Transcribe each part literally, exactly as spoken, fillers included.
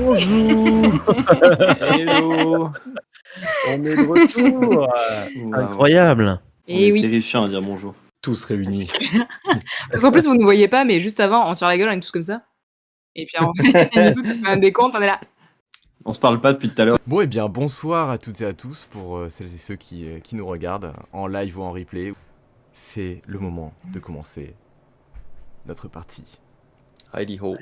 Bonjour. Hello. On est de retour. Wow. Incroyable. On Et est oui. terrifiants à dire bonjour. Tous réunis. Parce qu'en plus, vous ne voyez pas, mais juste avant, on tire la gueule, on est tous comme ça. Et puis en fait, Nico qui fait un décompte, on est là. On se parle pas depuis tout à l'heure. Bon et bien bonsoir à toutes et à tous pour euh, celles et ceux qui, euh, qui nous regardent en live ou en replay. C'est le moment de commencer notre partie. Heidi ho.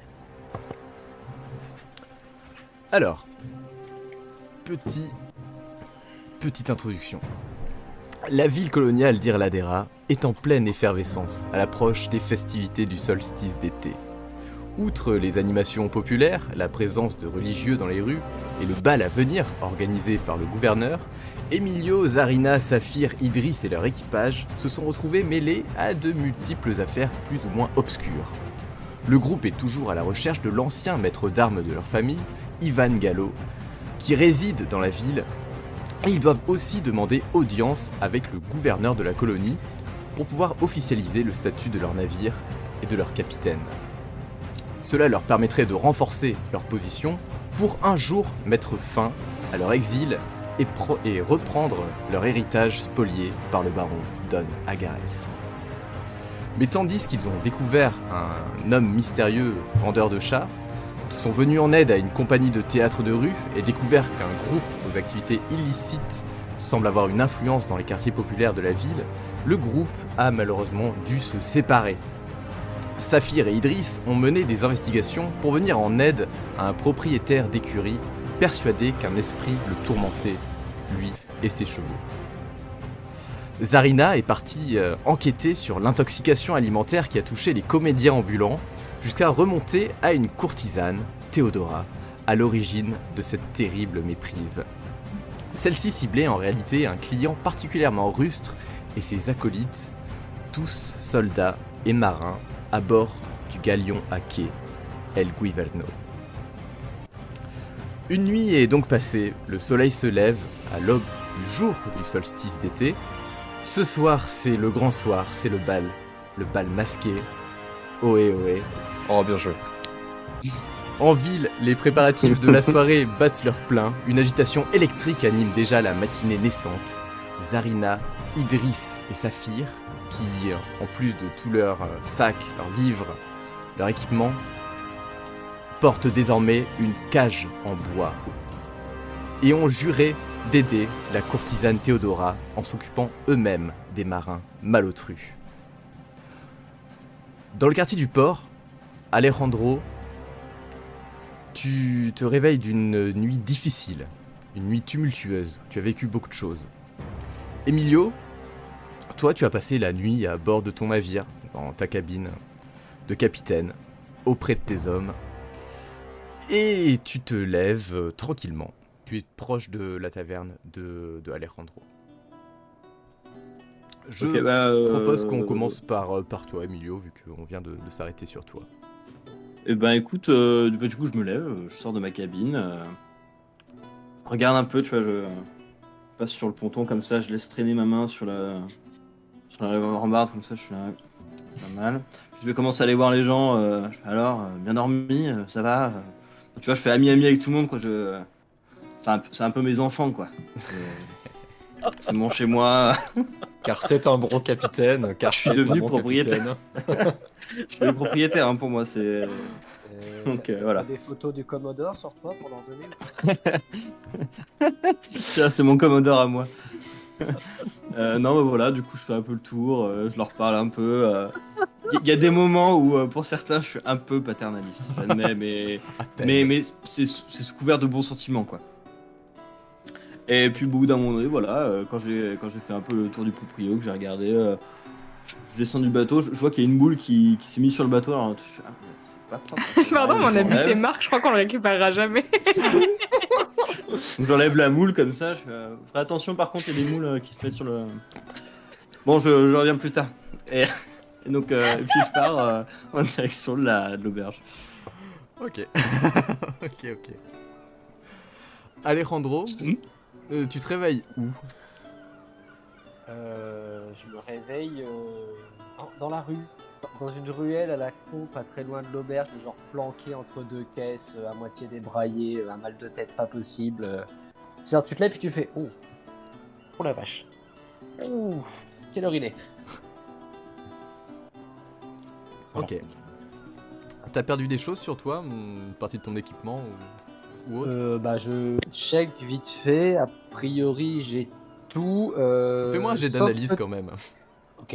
Alors, petit, petite introduction. La ville coloniale d'Irladera est en pleine effervescence à l'approche des festivités du solstice d'été. Outre les animations populaires, la présence de religieux dans les rues et le bal à venir organisé par le gouverneur, Emilio, Zarina, Saphir, Idriss et leur équipage se sont retrouvés mêlés à de multiples affaires plus ou moins obscures. Le groupe est toujours à la recherche de l'ancien maître d'armes de leur famille, Ivan Gallo, qui réside dans la ville, et ils doivent aussi demander audience avec le gouverneur de la colonie pour pouvoir officialiser le statut de leur navire et de leur capitaine. Cela leur permettrait de renforcer leur position pour un jour mettre fin à leur exil et, pro- et reprendre leur héritage spolié par le baron Don Agares. Mais tandis qu'ils ont découvert un homme mystérieux vendeur de chats, qu'ils sont venus en aide à une compagnie de théâtre de rue et découvert qu'un groupe aux activités illicites semble avoir une influence dans les quartiers populaires de la ville, le groupe a malheureusement dû se séparer. Saphir et Idriss ont mené des investigations pour venir en aide à un propriétaire d'écurie persuadé qu'un esprit le tourmentait, lui et ses chevaux. Zarina est partie euh, enquêter sur l'intoxication alimentaire qui a touché les comédiens ambulants, jusqu'à remonter à une courtisane, Théodora, à l'origine de cette terrible méprise. Celle-ci ciblait en réalité un client particulièrement rustre et ses acolytes, tous soldats et marins, à bord du galion à quai El Guiverno. Une nuit est donc passée, le soleil se lève à l'aube du jour du solstice d'été. Ce soir, c'est le grand soir, c'est le bal, le bal masqué. Ohé ohé. Oh, bien joué. En ville, les préparatifs de la soirée battent leur plein. Une agitation électrique anime déjà la matinée naissante. Zarina, Idriss et Saphir, qui, en plus de tous leurs sacs, leurs livres, leur équipement, portent désormais une cage en bois. Et ont juré d'aider la courtisane Théodora en s'occupant eux-mêmes des marins malotrus. Dans le quartier du port, Alejandro, tu te réveilles d'une nuit difficile, une nuit tumultueuse. Tu as vécu beaucoup de choses. Emilio, toi, tu as passé la nuit à bord de ton navire, dans ta cabine de capitaine, auprès de tes hommes. Et tu te lèves euh, tranquillement. Tu es proche de la taverne de, de Alejandro. Je Ok, bah, euh, propose qu'on commence par, euh, par toi, Emilio, vu qu'on vient de, de s'arrêter sur toi. Eh ben écoute, euh, bah, du coup je me lève, je sors de ma cabine, euh, regarde un peu, tu vois, je passe sur le ponton comme ça, je laisse traîner ma main sur la, sur la rambarde comme ça, je suis là, pas mal. Puis je vais commencer à aller voir les gens, euh, je fais, alors, euh, bien dormi, euh, ça va euh. Tu vois, je fais ami-ami avec tout le monde, quoi, je... C'est un, peu- c'est un peu mes enfants, quoi. C'est- C'est mon chez moi. Car c'est un bon capitaine. Car Je suis c'est devenu un bon propriétaire. capitaine. Je suis le propriétaire, hein, pour moi, c'est... Euh, Donc, euh, t'as voilà. des photos du Commodore sur toi pour leur donner. Tiens, c'est mon Commodore à moi. Euh, non, bah voilà, du coup, je fais un peu le tour, euh, je leur parle un peu. Il euh... y, y a des moments où, euh, pour certains, je suis un peu paternaliste, j'admets, mais, mais, mais c'est, c'est sous couvert de bons sentiments, quoi. Et puis, au bout d'un moment donné, voilà, euh, quand, j'ai, quand j'ai fait un peu le tour du proprio, que j'ai regardé, euh, je, je descends du bateau, je, je vois qu'il y a une boule qui, qui s'est mise sur le bateau, alors je fais, ah, c'est pas propre. Pardon, Ouais, mon ami j'enlève. fait marque, je crois qu'on le récupérera jamais. Donc j'enlève la moule comme ça, je fais, euh, ferai attention par contre, il y a des moules euh, qui se mettent sur le... Bon, je, je reviens plus tard. Et, et donc, euh, et puis je pars euh, en direction de, la, de l'auberge. Ok. ok, ok. Alejandro, Hmm euh, tu te réveilles où? Euh, je me réveille euh, dans, dans la rue. dans une ruelle à la con, pas très loin de l'auberge, genre planqué entre deux caisses, euh, à moitié débraillé, euh, un mal de tête pas possible. euh. Genre, tu te lèves et tu fais oh, oh la vache. Ouh, quelle heure il est? Voilà. Ok. T'as perdu des choses sur toi, une partie de ton équipement ou, ou autre? Euh, bah, je check vite fait. A priori, j'ai tout. Euh, Fais-moi un jet sauf d'analyse que- quand même. Ok.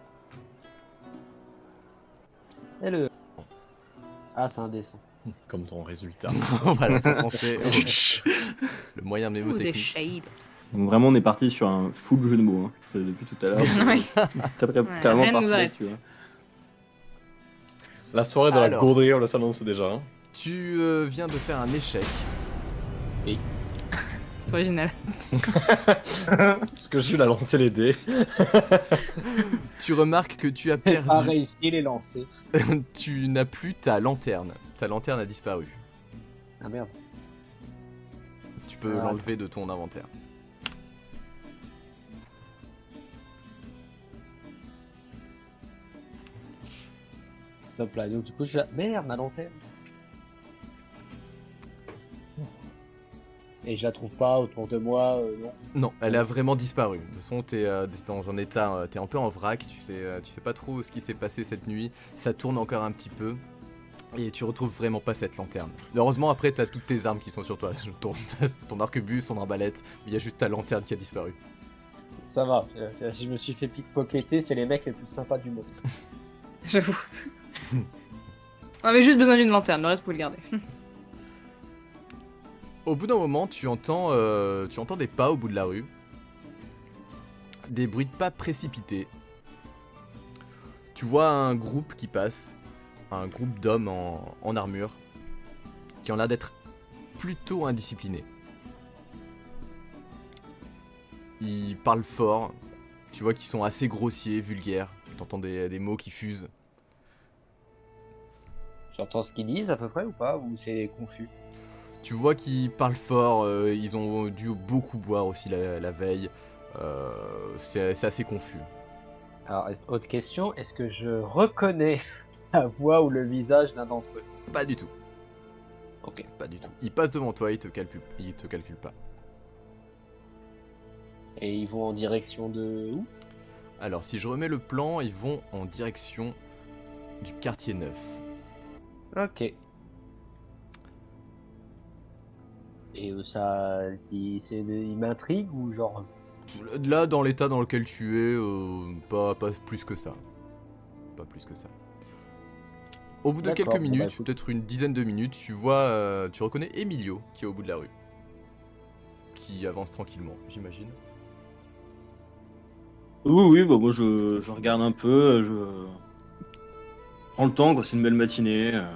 Et le. Ah, c'est indécent. Comme ton résultat. Voilà, faut penser au- le moyen Ou des mnémotechnique. shades. Donc vraiment, on est parti sur un full jeu de mots. Hein. Depuis tout à l'heure. Oui. Très très Ouais, clairement rien ne nous parti arrête. là-dessus. hein. La soirée de la Alors. gaudrière, on le s'annonce déjà. Hein. Tu euh, viens de faire un échec. C'est original. Parce que Jules a lancé les dés. Tu remarques que tu as J'ai pas perdu. réussi les lancer. Tu n'as plus ta lanterne. Ta lanterne a disparu. Ah merde. Tu peux Ah. l'enlever de ton inventaire. Top là. Donc, du coup, je suis là. Merde, ma lanterne. Et je la trouve pas autour de moi, euh, non. Non, elle a vraiment disparu. De toute façon, t'es euh, t'es dans un état, euh, t'es un peu en vrac. Tu sais, euh, tu sais pas trop ce qui s'est passé cette nuit. Ça tourne encore un petit peu. Et tu retrouves vraiment pas cette lanterne. Heureusement, après, t'as toutes tes armes qui sont sur toi. Ton, ton arquebus, ton arbalète. Il y a juste ta lanterne qui a disparu. Ça va. euh, c'est- Si je me suis fait pickpocketer, c'est les mecs les plus sympas du monde. J'avoue. On avait juste besoin d'une lanterne, le reste, vous pouvez le garder. Au bout d'un moment, tu entends, euh, tu entends des pas au bout de la rue. Des bruits de pas précipités. Tu vois un groupe qui passe. Un groupe d'hommes en, en armure. Qui ont l'air d'être plutôt indisciplinés. Ils parlent fort. Tu vois qu'ils sont assez grossiers, vulgaires. Tu entends des, des mots qui fusent. J'entends ce qu'ils disent à peu près ou pas? Ou c'est confus? Tu vois qu'ils parlent fort, euh, ils ont dû beaucoup boire aussi la, la veille. Euh, c'est c'est assez confus. Alors, est- autre question, est-ce que je reconnais la voix ou le visage d'un d'entre eux? Pas du tout. Ok. Pas du tout. Ils passent devant toi, ils te calculent, ils te calculent pas. Et ils vont en direction de où? Alors si je remets le plan, ils vont en direction du quartier neuf. Ok. Et euh, ça, il, c'est, il m'intrigue ou genre... Là, dans l'état dans lequel tu es, euh, pas, pas plus que ça. Pas plus que ça. Au bout de D'accord, quelques bon, bah, minutes, écoute. peut-être une dizaine de minutes, tu vois, euh, tu reconnais Emilio qui est au bout de la rue. Qui avance tranquillement, j'imagine. Oui, oui, bah moi je, je regarde un peu, je prends le temps, quoi. C'est une belle matinée. euh.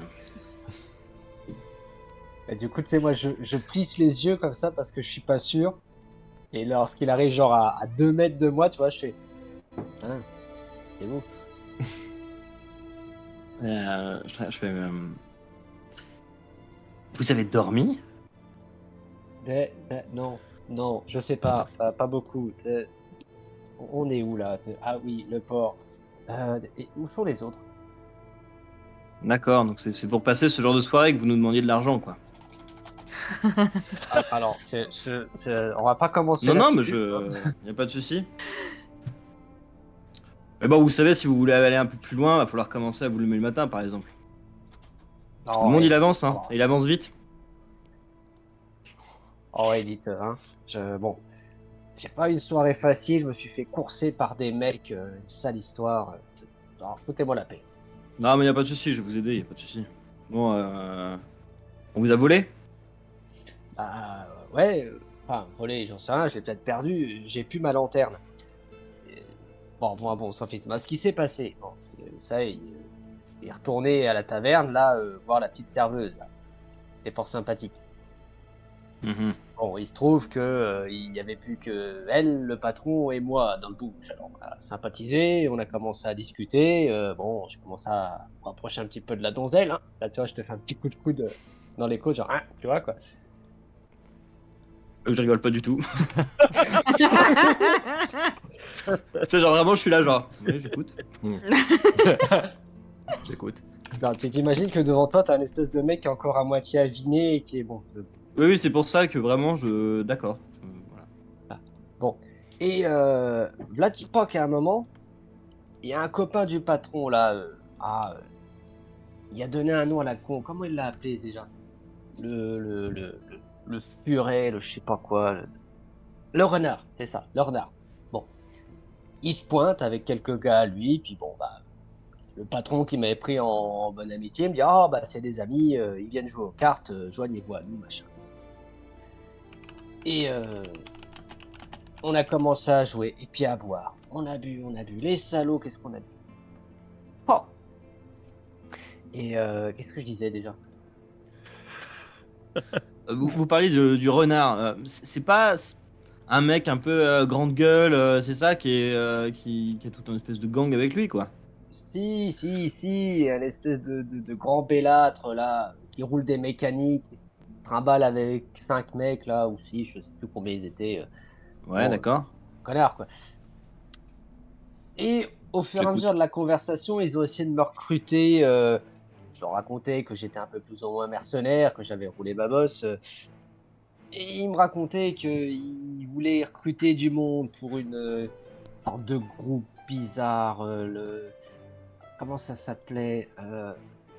Et du coup, tu sais, moi, je, je plisse les yeux comme ça parce que je suis pas sûr. Et lorsqu'il arrive genre à, à deux mètres de moi, tu vois, je fais... Hein, c'est bon. Euh, je, je fais. euh, Vous avez dormi? Eh, eh, non, non, je sais pas, pas, pas beaucoup. Eh, on est où là? Ah oui, le port. Euh, et où sont les autres? D'accord, donc c'est c'est pour passer ce genre de soirée que vous nous demandiez de l'argent, quoi. Ah, alors, je- je- je- on va pas commencer. Non, non, mais là-dessus. je. Y a pas de souci. Mais bon, vous savez, si vous voulez aller un peu plus loin, va falloir commencer à vous lever le matin, par exemple. Non, Tout le monde, ouais. il avance, hein. Et il avance vite. Oh, ouais, dites, hein. Je, bon, j'ai pas eu une soirée facile. Je me suis fait courser par des mecs. euh, une sale histoire. Alors, foutez-moi la paix. Non, mais y a pas de souci, je vais vous aider, y a pas de souci. Bon, euh. On vous a volé? Bah, ouais. euh, Enfin, volé, j'en sais rien. Je l'ai peut-être perdu. J'ai plus ma lanterne. Et- Bon, bon, bon, sans fait. Ce qui s'est passé. Bon, c'est- vous savez, il, il est retourné à la taverne là, euh, voir la petite serveuse. Là. C'est fort sympathique. Mhm. Bon, il se trouve que euh, il y avait plus que elle, le patron et moi dans le bouge. Alors on a sympathisé, on a commencé à discuter. euh, bon, j'ai commencé à me rapprocher un petit peu de la donzelle. Hein. Là, tu vois, je te fais un petit coup de coude euh, dans les côtes, genre, hein, tu vois quoi. Euh, Je rigole pas du tout. Tu sais, genre vraiment, je suis là, genre. Oui, j'écoute. J'écoute. Non, tu t'imagines que devant toi, t'as un espèce de mec qui est encore à moitié aviné et qui est bon. euh, Oui, oui, c'est pour ça que vraiment, je. D'accord. Euh, voilà. Bon. Et euh, Vladipak, à un moment, il y a un copain du patron là. euh, ah, euh, il a donné un nom à la con. Comment il l'a appelé déjà? Le le le le, le furet, le je sais pas quoi. Le, le renard, c'est ça, le renard. Bon, il se pointe avec quelques gars à lui, puis bon bah. Le patron qui m'avait pris en, en bonne amitié me dit ah bah c'est des amis, euh, ils viennent jouer aux cartes, euh, joignez-vous à nous machin. Et euh, on a commencé à jouer et puis à boire. On a bu, on a bu. Les salauds, qu'est-ce qu'on a bu? Oh. Et euh, qu'est-ce que je disais déjà? Euh, Vous, vous parliez de- du renard. euh, c'est c'est pas un mec un peu euh, grande gueule, euh, c'est ça, qui, est, euh, qui, qui a tout un espèce de gang avec lui, quoi. Si, si, si, un espèce de, de, de grand bellâtre là, qui roule des mécaniques, qui se trimballe avec cinq mecs là, ou six, je sais plus combien ils étaient. euh, Ouais, Bon, d'accord. connard quoi. Et au fur et à J'écoute. mesure de la conversation, ils ont essayé de me recruter. Euh, je leur racontais que j'étais un peu plus ou moins mercenaire, que j'avais roulé ma bosse. euh, et ils me racontaient qu'ils voulaient recruter du monde pour une euh, sorte de groupe bizarre. euh, le... Comment ça s'appelait euh...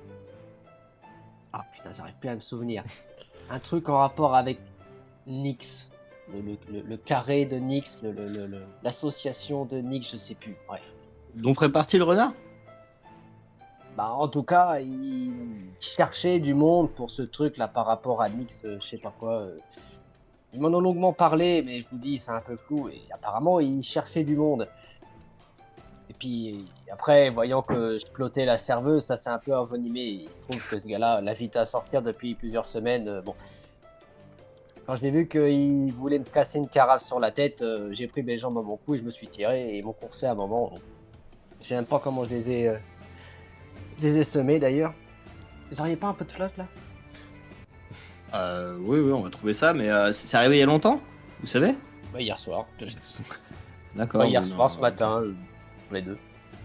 Ah putain, j'arrive plus à me souvenir. Un truc en rapport avec Nyx. Le, le, le, le carré de Nyx, le, le, le, le- l'association de Nyx, je sais plus. Bref. Dont ferait partie le renard? Bah, en tout cas, ils cherchaient du monde pour ce truc là par rapport à Nyx, euh, je sais pas quoi. euh. Ils m'en ont longuement parlé, mais je vous dis, c'est un peu flou. Et apparemment, ils cherchaient du monde. Et puis après, voyant que je plotais la serveuse, ça s'est un peu envenimé. Il se trouve que ce gars-là l'invite à sortir depuis plusieurs semaines. euh, Bon, quand je l'ai vu qu'il voulait me casser une carafe sur la tête, euh, j'ai pris mes jambes à mon cou et je me suis tiré et ils m'ont coursé à un moment. Je sais même pas comment je les ai, euh, je les ai semés d'ailleurs. Vous auriez pas un peu de flotte là? Euh, oui, oui, on va trouver ça, mais euh, c'est c'est arrivé il y a longtemps, vous savez? Bah, hier soir. D'accord. Bah, hier oui, soir, non, ce matin, euh, les deux.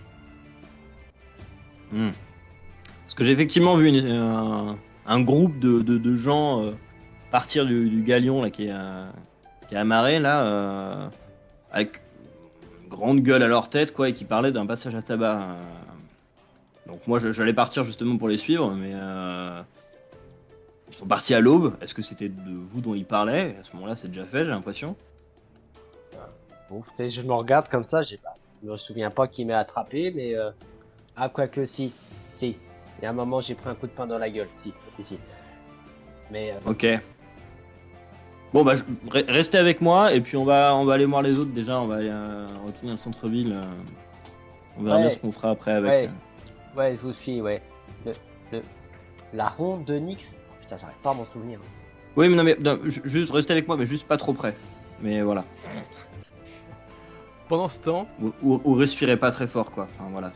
Hmm. Parce que j'ai effectivement vu une- un, un groupe de, de, de gens euh, partir du, du galion là, qui, est, euh, qui est amarré là, euh, avec une grande gueule à leur tête quoi, et qui parlaient d'un passage à tabac. euh. Donc moi je- j'allais partir justement pour les suivre, mais euh, ils sont partis à l'aube. Est-ce que c'était de vous dont ils parlaient? À ce moment-là c'est déjà fait, j'ai l'impression. Bon, et je me regarde comme ça, j'ai pas, je me souviens pas qui m'a attrapé, mais euh... ah quoique si, si. Il y a un moment j'ai pris un coup de poing dans la gueule, si, si, si. Mais euh, Ok. Bon bah je- re- restez avec moi et puis on va on va aller voir les autres déjà. On va aller euh, retourner au centre-ville. euh. On verra Ouais. bien ce qu'on fera après avec. Ouais. euh. ouais, je vous suis, ouais. Le, le, la ronde de Nyx. Oh, putain, j'arrive pas à m'en souvenir. Oui mais non mais non, ju- juste restez avec moi mais juste pas trop près. Mais voilà. Pendant ce temps, Ou, ou- ou respirez pas très fort quoi. Enfin voilà.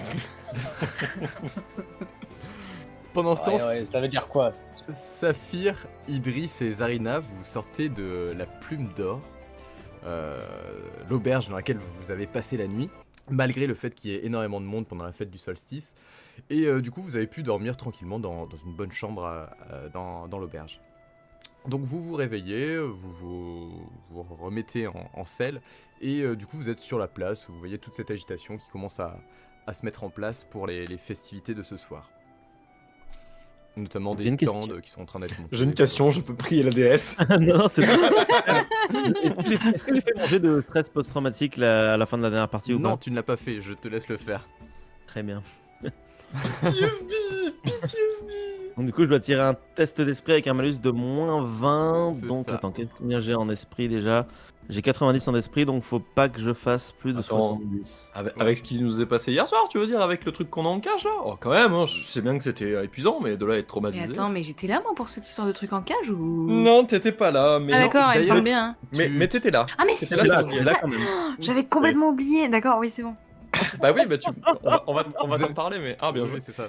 pendant ce temps, Ouais, ouais, ça veut dire quoi ça? Saphir, Idriss et Zarina, vous sortez de la Plume d'Or, euh, l'auberge dans laquelle vous avez passé la nuit, malgré le fait qu'il y ait énormément de monde pendant la fête du solstice. Et euh, du coup, vous avez pu dormir tranquillement dans, dans une bonne chambre à- à- dans, dans l'auberge. Donc vous vous réveillez, vous vous, vous remettez en, en selle, et euh, du coup vous êtes sur la place, vous voyez toute cette agitation qui commence à, à se mettre en place pour les, les festivités de ce soir. Notamment J'ai des une stands question. qui sont en train d'être montés. J'ai une question, je peux prier la déesse. Non, c'est pas ça. Est-ce que j'ai fait- est-ce que j'ai fait manger de stress post-traumatique là, à la fin de la dernière partie ou Non, pas? tu ne l'as pas fait, je te laisse le faire. Très bien. P T S D, P T S D. Donc du coup, je dois tirer un test d'esprit avec un malus de moins vingt. C'est Donc ça. attends, combien j'ai en esprit déjà? J'ai quatre-vingt-dix en esprit, donc faut pas que je fasse plus de Attends. soixante-dix. Avec, avec ce qui nous est passé hier soir, tu veux dire, avec le truc qu'on a en cage là? Oh, quand même, hein, je sais bien que c'était épuisant, mais de là à être Mais traumatisé. attends, mais j'étais là moi pour cette histoire de truc en cage ou. Non, t'étais pas là, mais. Ah non. d'accord, il me d'ailleurs- semble bien. hein. Mais, Tu- mais t'étais là. Ah mais si, C'était là, c'est c'est vrai. là quand même. Oh, j'avais complètement oublié. D'accord, oui c'est bon. Bah oui, bah tu. On va, on va, on va Vous t'en êtes- parler, mais. Ah, bien joué. Oui, c'est ça.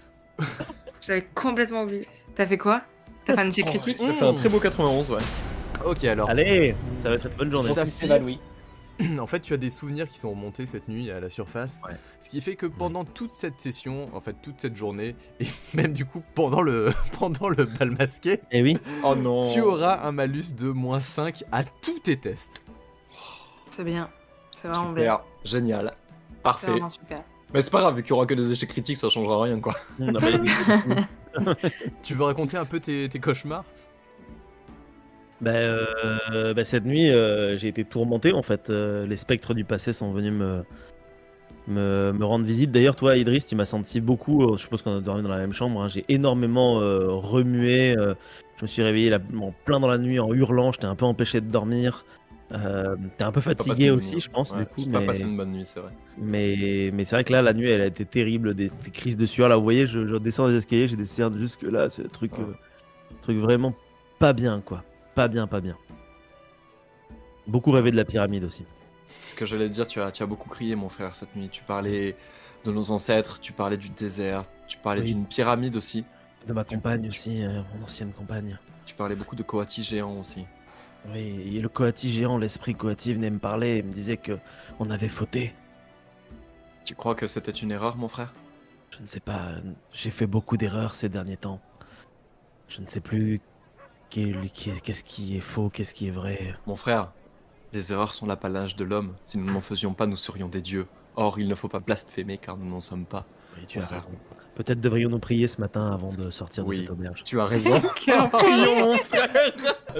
J'avais complètement oublié. T'as fait quoi? T'as fait un jet critique? J'ai fait un très beau quatre-vingt-onze, ouais. Ok, alors. Allez, ça va être une bonne journée. Ça Il s'évanouit. En fait, tu as des souvenirs qui sont remontés cette nuit à la surface. Ouais. Ce qui fait que pendant toute cette session, en fait, toute cette journée, et même du coup pendant le, pendant le bal masqué, Eh oui. Oh non. tu auras un malus de moins cinq à tous tes tests. C'est bien. C'est vraiment bien. Super, génial. C'est Parfait. vraiment super. Mais c'est pas grave, vu qu'il y aura que des échecs critiques, ça changera rien quoi. On a pas les- Tu veux raconter un peu tes, tes cauchemars? Bah, euh, bah, cette nuit, euh, j'ai été tourmenté en fait. Euh, les spectres du passé sont venus me, me, me rendre visite. D'ailleurs, toi, Idriss, tu m'as senti beaucoup. euh, je suppose qu'on a dormi dans la même chambre. hein, J'ai énormément euh, remué. euh, je me suis réveillé là, en plein dans la nuit en hurlant. J'étais un peu empêché de dormir. Euh, T'es un peu J'ai pas passé fatigué une aussi, nuit. je pense, Ouais, du coup. J'ai Mais, pas passé une bonne nuit, c'est vrai. mais, mais c'est vrai que là, la nuit, elle a été terrible. Des, des crises de sueur. Là, vous voyez, je, je descends les escaliers, j'ai des cernes jusque là. C'est un truc, Ouais. euh, truc vraiment pas bien, quoi. Pas bien, pas bien. Beaucoup rêvé de la pyramide aussi. C'est ce que j'allais te dire, tu as, tu as beaucoup crié mon frère cette nuit. Tu parlais de nos ancêtres, tu parlais du désert, tu parlais Oui. d'une pyramide aussi. De ma compagne aussi, euh, mon ancienne compagne. Tu parlais beaucoup de Coati géants aussi. Oui, et le Coati géant, l'esprit Coati venait me parler et me disait que on avait fauté. Tu crois que c'était une erreur mon frère? Je ne sais pas, euh, j'ai fait beaucoup d'erreurs ces derniers temps. Je ne sais plus quel- qui- qu'est-ce qui est faux, qu'est-ce qui est vrai. Mon frère, les erreurs sont l'apanage de l'homme. Si nous n'en faisions pas, nous serions des dieux. Or, il ne faut pas blasphémer car nous n'en sommes pas. Oui, tu as Mon frère. raison. Peut-être devrions-nous prier ce matin avant de sortir de Oui. cette auberge. Tu as raison. Prions mon frère.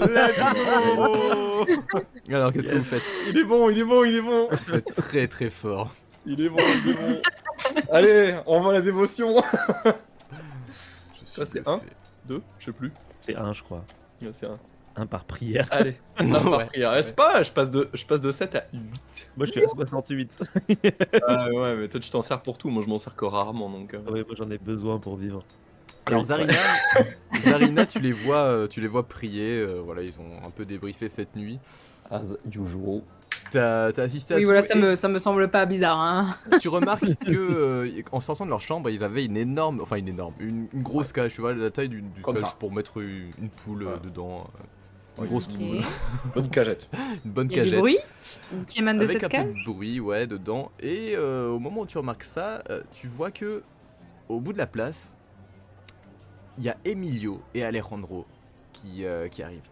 Alors, qu'est-ce que vous faites? Il est bon, il est bon, il est bon. Vous faites très très fort. Il est bon, il est bon. Allez, on va la dévotion. Je suis Ça, c'est bluffé. Deux, je sais plus. C'est un, je crois. Ouais, C'est un. Un par prière. Allez, un par Ouais. prière. Est-ce pas, je passe de, je passe de sept à huit. Moi, je suis à soixante-huit. Ah ouais, mais toi tu t'en sers pour tout, moi je m'en sers que rarement donc. euh. Oui, moi j'en ai besoin pour vivre. Alors Oui, c'est Zarina, Zarina, tu les vois, euh, tu les vois prier. euh, voilà, ils ont un peu débriefé cette nuit. As usual. T'as t'as assisté à Oui, tout voilà, ça et me, ça me semble pas bizarre. Hein. tu remarques que euh, en sortant de leur chambre, ils avaient une énorme, enfin une énorme, une, une grosse cage, tu vois, la taille d'une d'une Comme cage ça. pour mettre une, une poule euh, Voilà. dedans. euh, Une Ok. grosse Ok. poule, Bonne cagette. une bonne Il y a du cagette. bruit qui émane de Avec cette un cage. peu de bruit, ouais, dedans. Et euh, au moment où tu remarques ça, euh, tu vois que au bout de la place, il y a Emilio et Alejandro qui, euh, qui arrivent.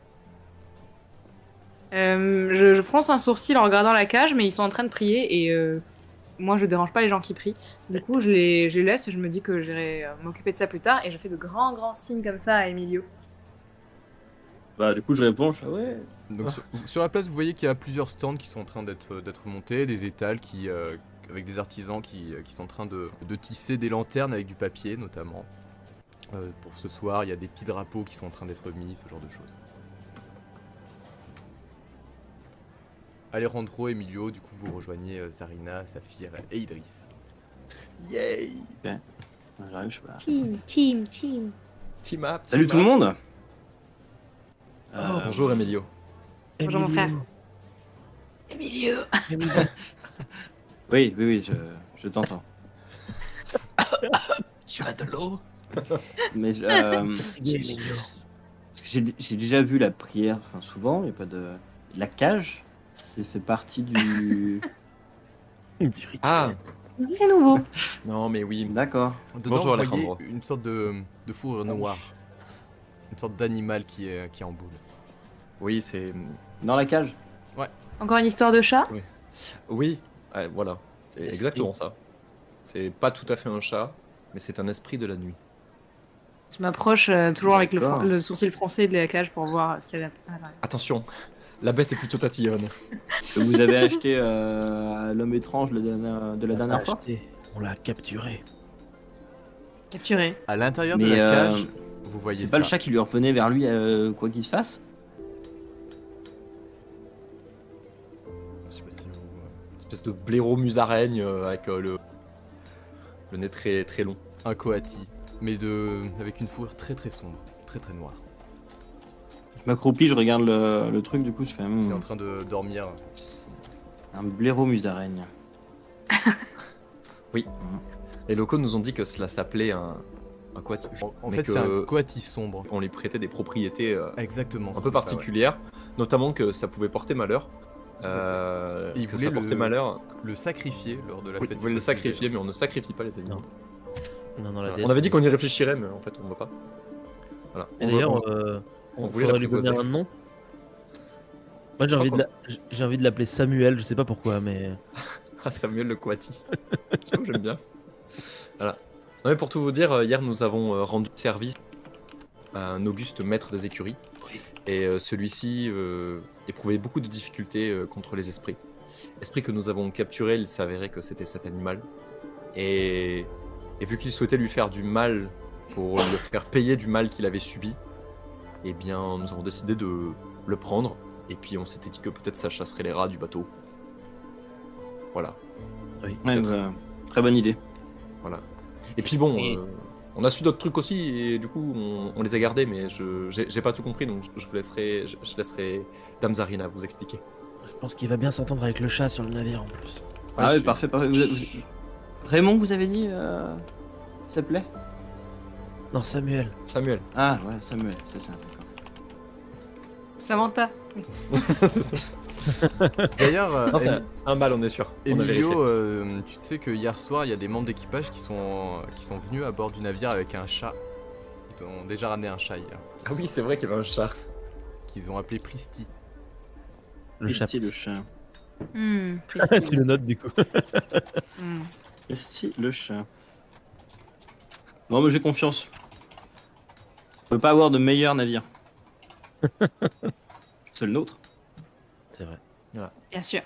Euh, je, je fronce un sourcil en regardant la cage, mais ils sont en train de prier et euh, moi je dérange pas les gens qui prient. Du coup, je les, je les laisse et je me dis que j'irai euh, m'occuper de ça plus tard et je fais de grands grands signes comme ça à Emilio. Bah, du coup, je réponds, je fais, ouais. Donc sur, sur la place, vous voyez qu'il y a plusieurs stands qui sont en train d'être d'être montés, des étals qui, euh, avec des artisans qui, euh, qui sont en train de, de tisser des lanternes avec du papier notamment. Euh, pour ce soir, il y a des petits drapeaux qui sont en train d'être mis, ce genre de choses. Alejandro, Emilio, du coup vous rejoignez euh, Zarina, Saphir et Idriss. Yay. J'arrive, je sais pas. Team, team, team. Team up. Salut tout le monde. Oh, Euh, bonjour Emilio. Bonjour, mon frère. Emilio. Emilio. Oui, oui, oui, je, je t'entends. Tu as de l'eau? Mais je, euh, Emilio. parce que j'ai j'ai déjà vu la prière, enfin souvent, il n'y a pas de. La cage, c'est fait partie du. Du rituel. Ah Ici c'est nouveau. non mais oui. D'accord. Dedans, Bonjour, vous voyez Alejandro. une sorte de, de fourrure noire. Une sorte d'animal qui est, qui est en boule. Oui c'est. Dans la cage. Encore une histoire de chat. Oui. Ouais, voilà. C'est Esprit. exactement ça. C'est pas tout à fait un chat, mais c'est un esprit de la nuit. Je m'approche euh, toujours avec le, D'accord. fron- le sourcil froncé de la cage pour voir ce qu'il y a à l'intérieur. Attention, la bête est plutôt tatillonne. Que vous avez acheté euh, à l'homme étrange la dernière- de la On l'a dernière fois. acheté, on l'a capturé. Capturé. À l'intérieur de Mais, la euh, cage, vous voyez C'est ça. pas le chat qui lui revenait vers lui euh, quoi qu'il se fasse. Je sais pas si vous... Une espèce de blaireau musaraigne euh, avec euh, le... le nez très très long. Un coati, mais de... avec une fourrure très très sombre, très très noire. Je m'accroupis, je regarde le, le truc, du coup je fais Il est hmm, en train de dormir. un blaireau musaraigne. Les locaux nous ont dit que cela s'appelait un, un quati. En, en mais fait, que c'est un coati sombre. on lui prêtait des propriétés euh, Exactement. un c'était peu ça, ouais. particulières. notamment que ça pouvait porter malheur. Euh, Et il que voulait ça portait le- malheur. Le sacrifier lors de la Oui, fête. vous voulez du le solstice sacrifier, mais on ne sacrifie pas les animaux. Non. Non, non, la Voilà. déesse, On avait dit mais- qu'on y réfléchirait, mais en fait, on ne va pas. Voilà. Et On d'ailleurs, veut- euh, on on, voulait faudrait la lui donner proposer. un nom. Moi, j'ai Je envie, crois de la- j'ai envie de l'appeler Samuel, je sais pas pourquoi, mais. Ah, Samuel Le Coati. J'avoue, j'aime bien. Voilà. Non, mais pour tout vous dire, euh, hier nous avons euh, rendu service à un auguste maître des écuries. Et euh, celui-ci euh, éprouvait beaucoup de difficultés euh, contre les esprits. Esprit que nous avons capturé, il s'avérait que c'était cet animal. Et, et vu qu'il souhaitait lui faire du mal pour le faire payer du mal qu'il avait subi, eh bien nous avons décidé de le prendre. Et puis on s'était dit que peut-être ça chasserait les rats du bateau. Voilà. Oui. Ouais, Peut-être. bah, très bonne idée. Voilà. Et puis bon, Et- euh, on a su d'autres trucs aussi et du coup on, on les a gardés, mais je j'ai j'ai pas tout compris donc je, je vous laisserai je, je laisserai Dame Zarina vous expliquer. Je pense qu'il va bien s'entendre avec le chat sur le navire en plus. Ah je oui, suis- parfait, parfait. Vous, vous- Raymond, vous avez dit euh... Ça te plaît? Non, Samuel. Samuel. Ah ouais, Samuel, c'est ça, d'accord. Samantha. C'est ça. D'ailleurs, euh, Non, c'est un, c'est un mal, on est sûr. On a vérifié. Emilio, euh, tu sais que hier soir, il y a des membres d'équipage qui sont, qui sont venus à bord du navire avec un chat. Ils ont déjà ramené un chat hier, Ah oui, c'est vrai qu'il y avait un chat. qu'ils ont appelé Pristi. Le chat. Christy le chat. Hmm, Tu le notes du coup. Hmm. Christy le chat. Non, mais j'ai confiance. On peut pas avoir de meilleur navire. C'est le nôtre. C'est vrai. Bien sûr.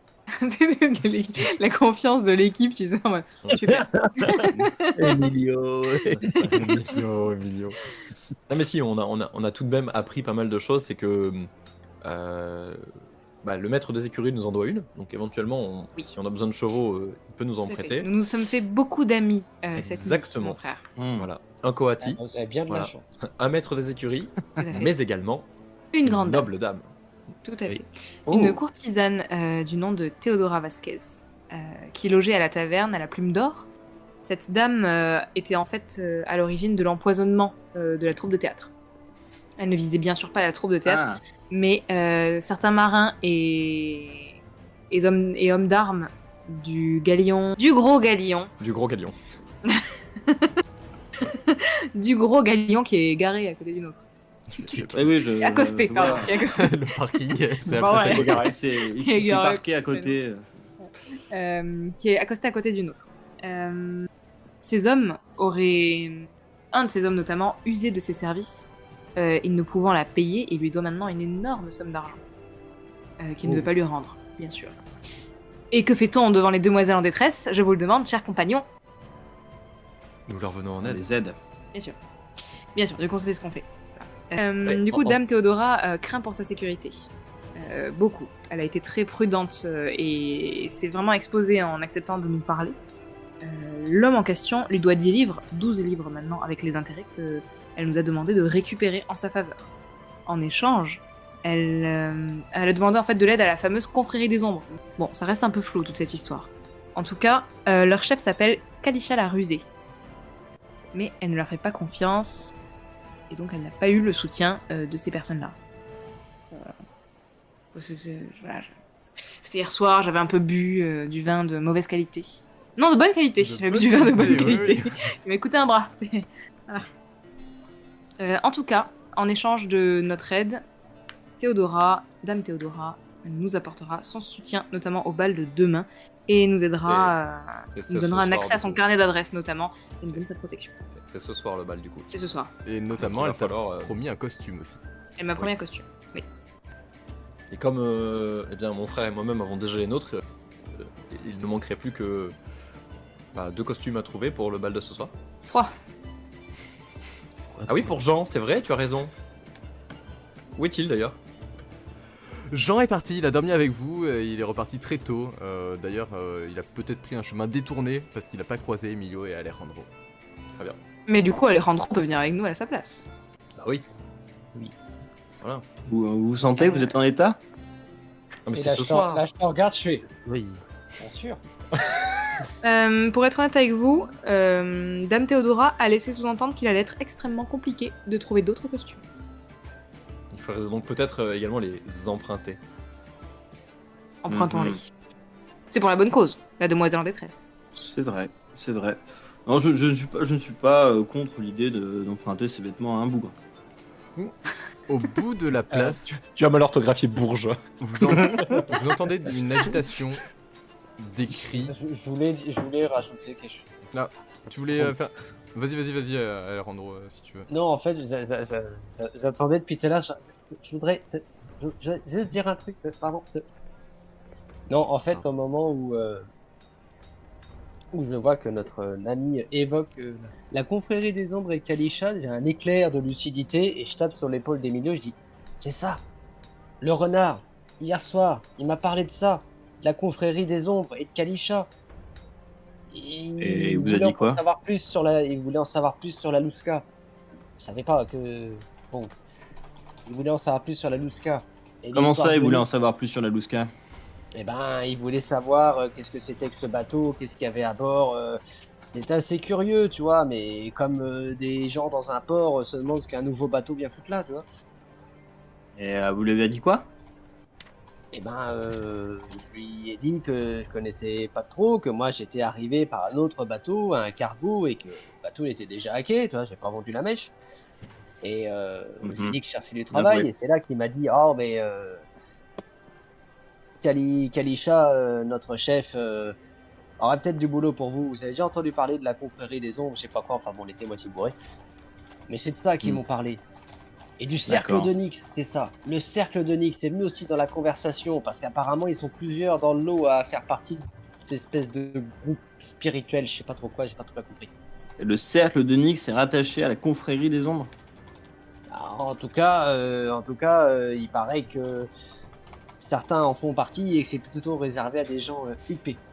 La confiance de l'équipe, tu sais, en mode, super. Emilio. Emilio, Emilio. Non mais si, on a, on, a, on a tout de même appris pas mal de choses, c'est que euh, bah, le maître des écuries nous en doit une, donc éventuellement, on- Oui. si on a besoin de chevaux, euh, il peut nous en Tout à fait. prêter. Nous nous sommes fait beaucoup d'amis euh, cette nuit, Exactement. mon frère. Voilà, un coati, Vous avez bien de Voilà. la chance. un maître des écuries, Tout à fait. mais également Une grande dame. noble dame. Tout à Oui. fait. Oh. Une courtisane euh, du nom de Théodora Vasquez, euh, qui logeait à la taverne à la Plume d'Or. Cette dame euh, était en fait euh, à l'origine de l'empoisonnement euh, de la troupe de théâtre. Elle ne visait bien sûr pas la troupe de théâtre, Ah, mais euh, certains marins et, et hommes, et hommes d'armes du galion, du gros galion, Du gros galion. du gros galion qui est garé à côté du nôtre. oui, oui, je. Accosté, je vois. pardon, qui est accosté. Le parking, c'est Bon, après ouais. ça qu'on garde. Ouais, c'est, il, Il est il s'est garé parqué à côté. euh, qui est accosté à côté d'une autre. Euh, ces hommes auraient, un de ces hommes notamment, usé de ses services, euh, il ne pouvant la payer et lui doit maintenant une énorme somme d'argent, euh, qu'il ne Oh. veut pas lui rendre, bien sûr. Et que fait-on devant les demoiselles en détresse? Je vous le demande, chers compagnons. Nous leur venons en On aide. les aide. Bien sûr. Bien sûr, du coup, c'est ce qu'on fait. Euh, Ouais, du coup, en- en- Dame Théodora euh, craint pour sa sécurité. Euh, beaucoup. Elle a été très prudente euh, et s'est vraiment exposée en acceptant de nous parler. Euh, L'homme en question lui doit dix livres, douze livres maintenant, avec les intérêts qu'elle nous a demandé de récupérer en sa faveur. En échange, elle, euh, elle a demandé en fait de l'aide à la fameuse confrérie des ombres. Bon, ça reste un peu flou toute cette histoire. En tout cas, euh, leur chef s'appelle Kalisha la rusée. Mais elle ne leur fait pas confiance, et donc elle n'a pas eu le soutien euh, de ces personnes-là. Voilà. C'est- c'est- voilà, je- C'était hier soir, j'avais un peu bu euh, du vin de mauvaise qualité. Non, de bonne qualité, De j'avais bu bonne du vin de bonne qualité, oui, qualité. Il m'a coûté un bras, c'était... Voilà. Euh, en tout cas, en échange de notre aide, Théodora, Dame Théodora, nous apportera son soutien, notamment au bal de demain, et nous aidera, Et euh, c'est nous ce donnera un soir, accès à du son coup. carnet d'adresses notamment, et nous donne sa protection. C'est c'est ce soir le bal du coup. C'est ce soir. Et notamment, Donc, il elle va t'a falloir, euh, promis un costume aussi. Elle m'a promis un costume. Oui. Et comme euh, eh bien, mon frère et moi-même avons déjà les nôtres, euh, il ne manquerait plus que bah, deux costumes à trouver pour le bal de ce soir. Trois. Ah oui, pour Jean, c'est vrai, tu as raison. Où est-il d'ailleurs? Jean est parti, il a dormi avec vous, et il est reparti très tôt. Euh, D'ailleurs, euh, il a peut-être pris un chemin détourné parce qu'il n'a pas croisé Emilio et Alejandro. Très bien. Mais du coup, Alejandro peut venir avec nous à sa place. Bah oui. Oui. Voilà. Vous vous, vous sentez? Vous êtes en état? Non mais Et c'est là, ce je te- soir. là, je te regarde, je fais. Oui. Bien sûr. Euh, pour être honnête avec vous, euh, Dame Théodora a laissé sous-entendre qu'il allait être extrêmement compliqué de trouver d'autres costumes. Il Il faudrait donc peut-être euh, également les emprunter. Empruntons-les. Mhm. C'est pour la bonne cause, la demoiselle en détresse. C'est vrai, c'est vrai. Non, je, je ne suis pas, je ne suis pas euh, contre l'idée de- d'emprunter ses vêtements à un bougre. Au bout de la place, Tu, tu as mal orthographié bourgeois. vous, en- vous entendez une agitation, des cris. Je, je voulais, je voulais rajouter quelque chose. Là, tu voulais euh, faire. Vas-y, vas-y, vas-y, euh, Alejandro, euh, si tu veux. Non, en fait, j'a- j'a- j'a- j'attendais depuis tout à l'heure. Je, je voudrais, je, je vais juste dire un truc. euh, Pardon. euh. Non, en fait, Ah. au moment où euh, où je vois que notre euh, ami évoque euh, la confrérie des ombres et Kalisha, j'ai un éclair de lucidité et je tape sur l'épaule d'Emilio. Je dis, c'est ça, le renard. Hier soir, il m'a parlé de ça, la confrérie des ombres et de Kalisha. Et il vous a voulait dit en quoi savoir plus sur la, il voulait en savoir plus sur la Lusca. Je savais pas que, bon, il voulait en savoir plus sur la Lusca. Et Comment l'histoire ça, il de voulait en Nix, savoir plus sur la Lusca? Eh ben, il voulait savoir euh, qu'est-ce que c'était que ce bateau, qu'est-ce qu'il y avait à bord. euh, C'était assez curieux, tu vois, mais comme euh, des gens dans un port euh, se demandent ce qu'un nouveau bateau vient foutre là, tu vois. Et euh, vous lui avez dit quoi? Eh ben, euh, je lui ai dit que je connaissais pas trop, que moi j'étais arrivé par un autre bateau, un cargo, et que le bateau il était déjà hacké, tu vois, j'ai pas vendu la mèche. Et euh, Mhm. j'ai dit que je cherchais du travail, joué. et c'est là qu'il m'a dit, oh, mais euh, Kali, Kalisha, euh, notre chef, euh, aura peut-être du boulot pour vous. Vous avez déjà entendu parler de la confrérie des ombres, je sais pas quoi, enfin bon, on était moitié bourré. Mais c'est de ça qu'ils Hmm. m'ont parlé. Et du cercle D'accord. de Nyx, c'était ça. Le cercle de Nyx est venu aussi dans la conversation, parce qu'apparemment ils sont plusieurs dans le lot à faire partie de cette espèce de groupe spirituel, je sais pas trop quoi, j'ai pas trop compris. Et le cercle de Nyx est rattaché à la confrérie des ombres? Alors, en tout cas, euh, en tout cas, euh, il paraît que certains en font partie et que c'est plutôt réservé à des gens euh, U P.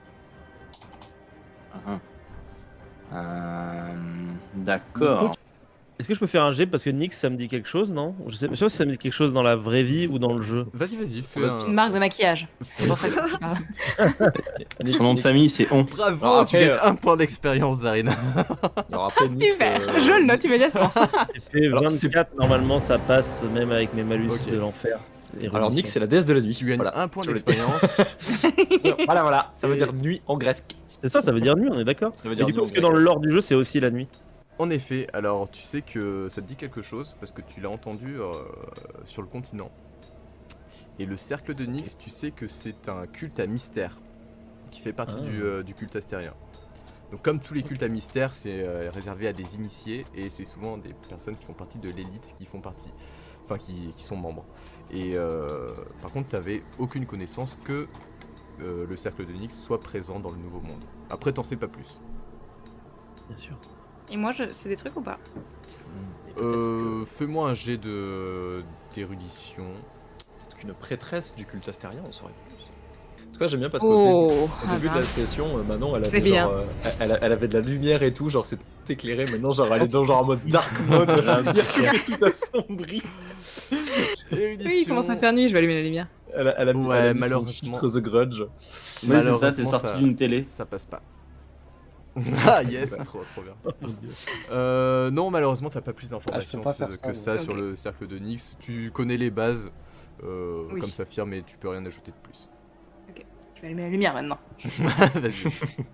Ah. Euh, D'accord. Est-ce que je peux faire un jet parce que Nyx ça me dit quelque chose, non? Je sais, je sais pas si ça me dit quelque chose dans la vraie vie ou dans le jeu. Vas-y, vas-y, fais va un. Une marque de maquillage. C'est pour ça que je parle. Son nom de famille, c'est On. Bravo, Alors tu après, gagnes un point d'expérience, Zarina. Alors après, Nyx, Super, euh, je le note immédiatement. J'ai fait Alors, c'est- vingt-quatre, normalement ça passe même avec mes malus Ok. de l'enfer. Alors Nyx, c'est la déesse de la nuit. Tu gagnes Voilà. un point je l'ai. d'expérience. voilà, voilà. Ça veut Et- dire nuit en grec. C'est ça, ça veut dire nuit, on est d'accord. Ça veut Et dire du coup, nuit est-ce en que grec. dans le lore du jeu c'est aussi la nuit? En effet, alors tu sais que ça te dit quelque chose parce que tu l'as entendu euh, sur le continent. Et le cercle de Nyx, tu sais que c'est un culte à mystère qui fait partie Ah. du, euh, du culte astérien. Donc comme tous les cultes à mystère, c'est euh, réservé à des initiés et c'est souvent des personnes qui font partie de l'élite qui font partie, enfin qui, qui sont membres. Et euh, par contre, tu n'avais aucune connaissance que euh, le cercle de Nyx soit présent dans le Nouveau Monde. Après, t'en sais pas plus. Bien sûr. Et moi, je... c'est des trucs ou pas? Euh, Fais-moi un jet de d'érudition. Peut-être qu'une prêtresse du culte astérien, on saurait plus. En tout cas, j'aime bien parce qu'au début, Oh, au ah début de bah. la session, euh, Manon, elle C'est avait, bien. genre, euh, elle, elle avait de la lumière et tout, genre c'était éclairé. Maintenant, genre, elle est dans genre en mode dark mode. Il y a tout assombri. Oui, il commence à faire nuit, je vais allumer la lumière. Elle a, elle a mis, Ouais, elle a mis son malheureusement. titre The Grudge. Oui, c'est ça, t'es Malheureusement, sorti ça- d'une télé. Ça passe pas. Ah yes, trop trop bien. Euh, non, malheureusement, t'as pas plus d'informations Ah, je peux pas sur- faire que ça, ça sur Ok. le cercle de Nyx. Tu connais les bases, euh, Oui. comme Saphir, mais tu peux rien ajouter de plus. Je vais allumer la lumière maintenant. Vas-y.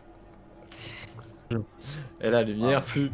Et la lumière fut.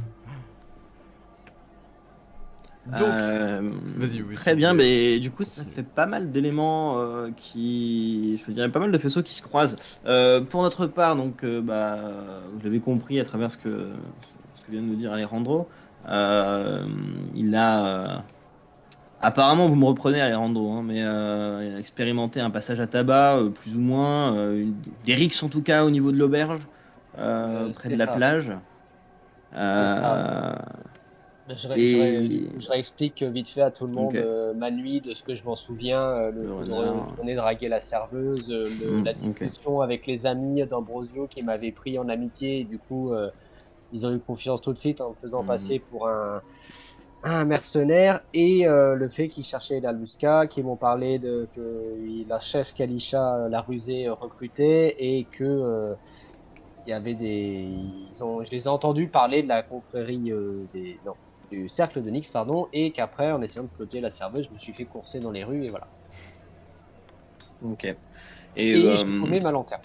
Donc, Euh, vas-y, oui, Très s'il bien, vous plaît. mais du coup, ça fait pas mal d'éléments euh, qui. Je dirais pas mal de faisceaux qui se croisent. Euh, pour notre part, donc, euh, bah, vous l'avez compris à travers ce que, ce que vient de nous dire Alejandro, euh, il a. euh, Apparemment, vous me reprenez, Alejandro, hein, mais euh, il a expérimenté un passage à tabac, euh, plus ou moins, euh, une- des rixes en tout cas au niveau de l'auberge, euh, Euh, près c'est de la ça. plage. Euh, ça. Je, ré- Et- je ré- je réexplique vite fait à tout le monde Ok. euh, ma nuit, de ce que je m'en souviens, euh, le Le coup de renard. retourner draguer la serveuse, euh, le- Mm, la ok. discussion avec les amis d'Ambrosio qui m'avaient pris en amitié et du coup euh, ils ont eu confiance tout de suite en me faisant Mhm. passer pour un, un mercenaire et euh, le fait qu'ils cherchaient la Lusca, qu'ils m'ont parlé de que la chef Kalisha, euh, la rusée, euh, recrutait et que euh, il y avait des ils ont je les ai entendus parler de la confrérie euh, des non du cercle de Nyx, pardon, et qu'après, en essayant de plotter la serveuse, je me suis fait courser dans les rues et voilà. Ok. Et, Et, euh, j'ai tombé ma lanterne.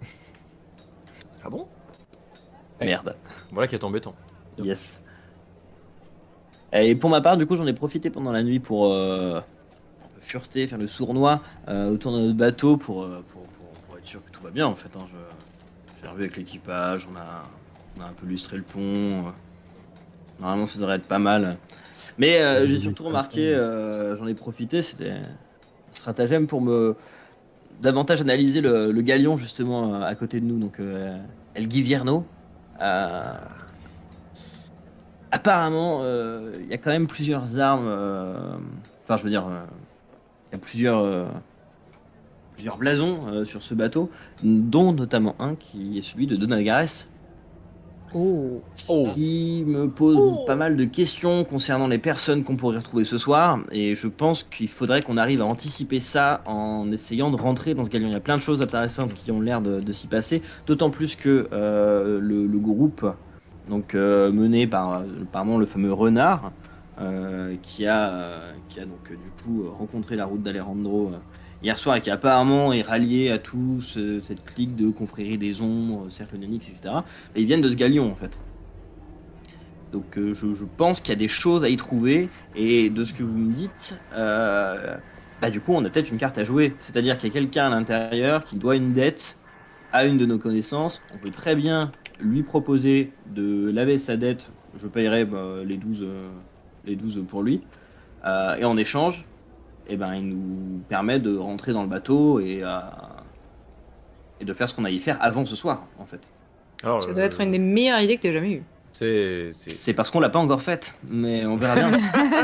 Ah bon? merde. Voilà qui est embêtant. Yes. Et pour ma part, du coup, j'en ai profité pendant la nuit pour euh, fureter, faire le sournois euh, autour de notre bateau pour, euh, pour, pour, pour être sûr que tout va bien en fait. Hein. Je, j'ai revu avec l'équipage, on a, on a un peu lustré le pont. euh. Normalement, ça devrait être pas mal. Mais euh, j'ai surtout remarqué, euh, j'en ai profité, c'était un stratagème pour me davantage analyser le, le galion justement euh, à côté de nous, donc euh, El Givierno. Euh, apparemment, il euh, y a quand même plusieurs armes. euh, Enfin, je veux dire, il euh, y a plusieurs, euh, plusieurs blasons euh, sur ce bateau, dont notamment un qui est celui de Donagares. Oh. Ce qui me pose Oh. pas mal de questions concernant les personnes qu'on pourrait retrouver ce soir. Et je pense qu'il faudrait qu'on arrive à anticiper ça en essayant de rentrer dans ce galion. Il y a plein de choses intéressantes qui ont l'air de, de s'y passer. D'autant plus que euh, le, le groupe donc, euh, mené par apparemment le fameux renard, euh, qui, a, euh, qui a donc du coup rencontré la route d'Alejandro euh, hier soir et qui apparemment est rallié à tous euh, cette clique de confrérie des ombres, cercle de Nyx, et cetera. Et ils viennent de ce galion en fait. Donc euh, je, je pense qu'il y a des choses à y trouver, et de ce que vous me dites, euh, bah du coup on a peut-être une carte à jouer. C'est-à-dire qu'il y a quelqu'un à l'intérieur qui doit une dette à une de nos connaissances. On peut très bien lui proposer de laver sa dette. Je payerai bah, les douze, euh, les douze pour lui. Euh, et en échange, eh ben, il nous permet de rentrer dans le bateau et, euh, et de faire ce qu'on a à y faire avant ce soir, en fait. Alors, Ça euh, doit être une des meilleures idées que t'aies jamais eues. C'est. c'est- C'est parce qu'on l'a pas encore faite, mais on verra bien.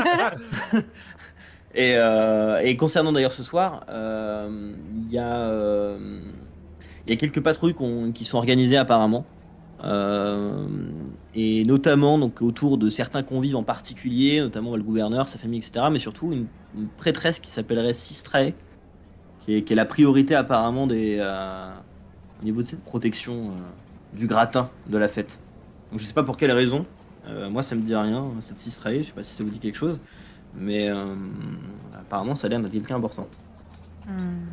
et, euh, et concernant d'ailleurs ce soir, euh, il y, euh, y a quelques patrouilles qu'on- qui sont organisées apparemment. Euh, et notamment donc, autour de certains convives en particulier, notamment le gouverneur, sa famille, et cetera. Mais surtout une, une prêtresse qui s'appellerait Sistrae, qui est, qui est la priorité apparemment des, euh, au niveau de cette protection euh, du gratin de la fête. Donc je sais pas pour quelle raison, euh, moi ça me dit rien, cette Sistrae, je sais pas si ça vous dit quelque chose, mais euh, apparemment ça a l'air d'être quelqu'un important. Hmm.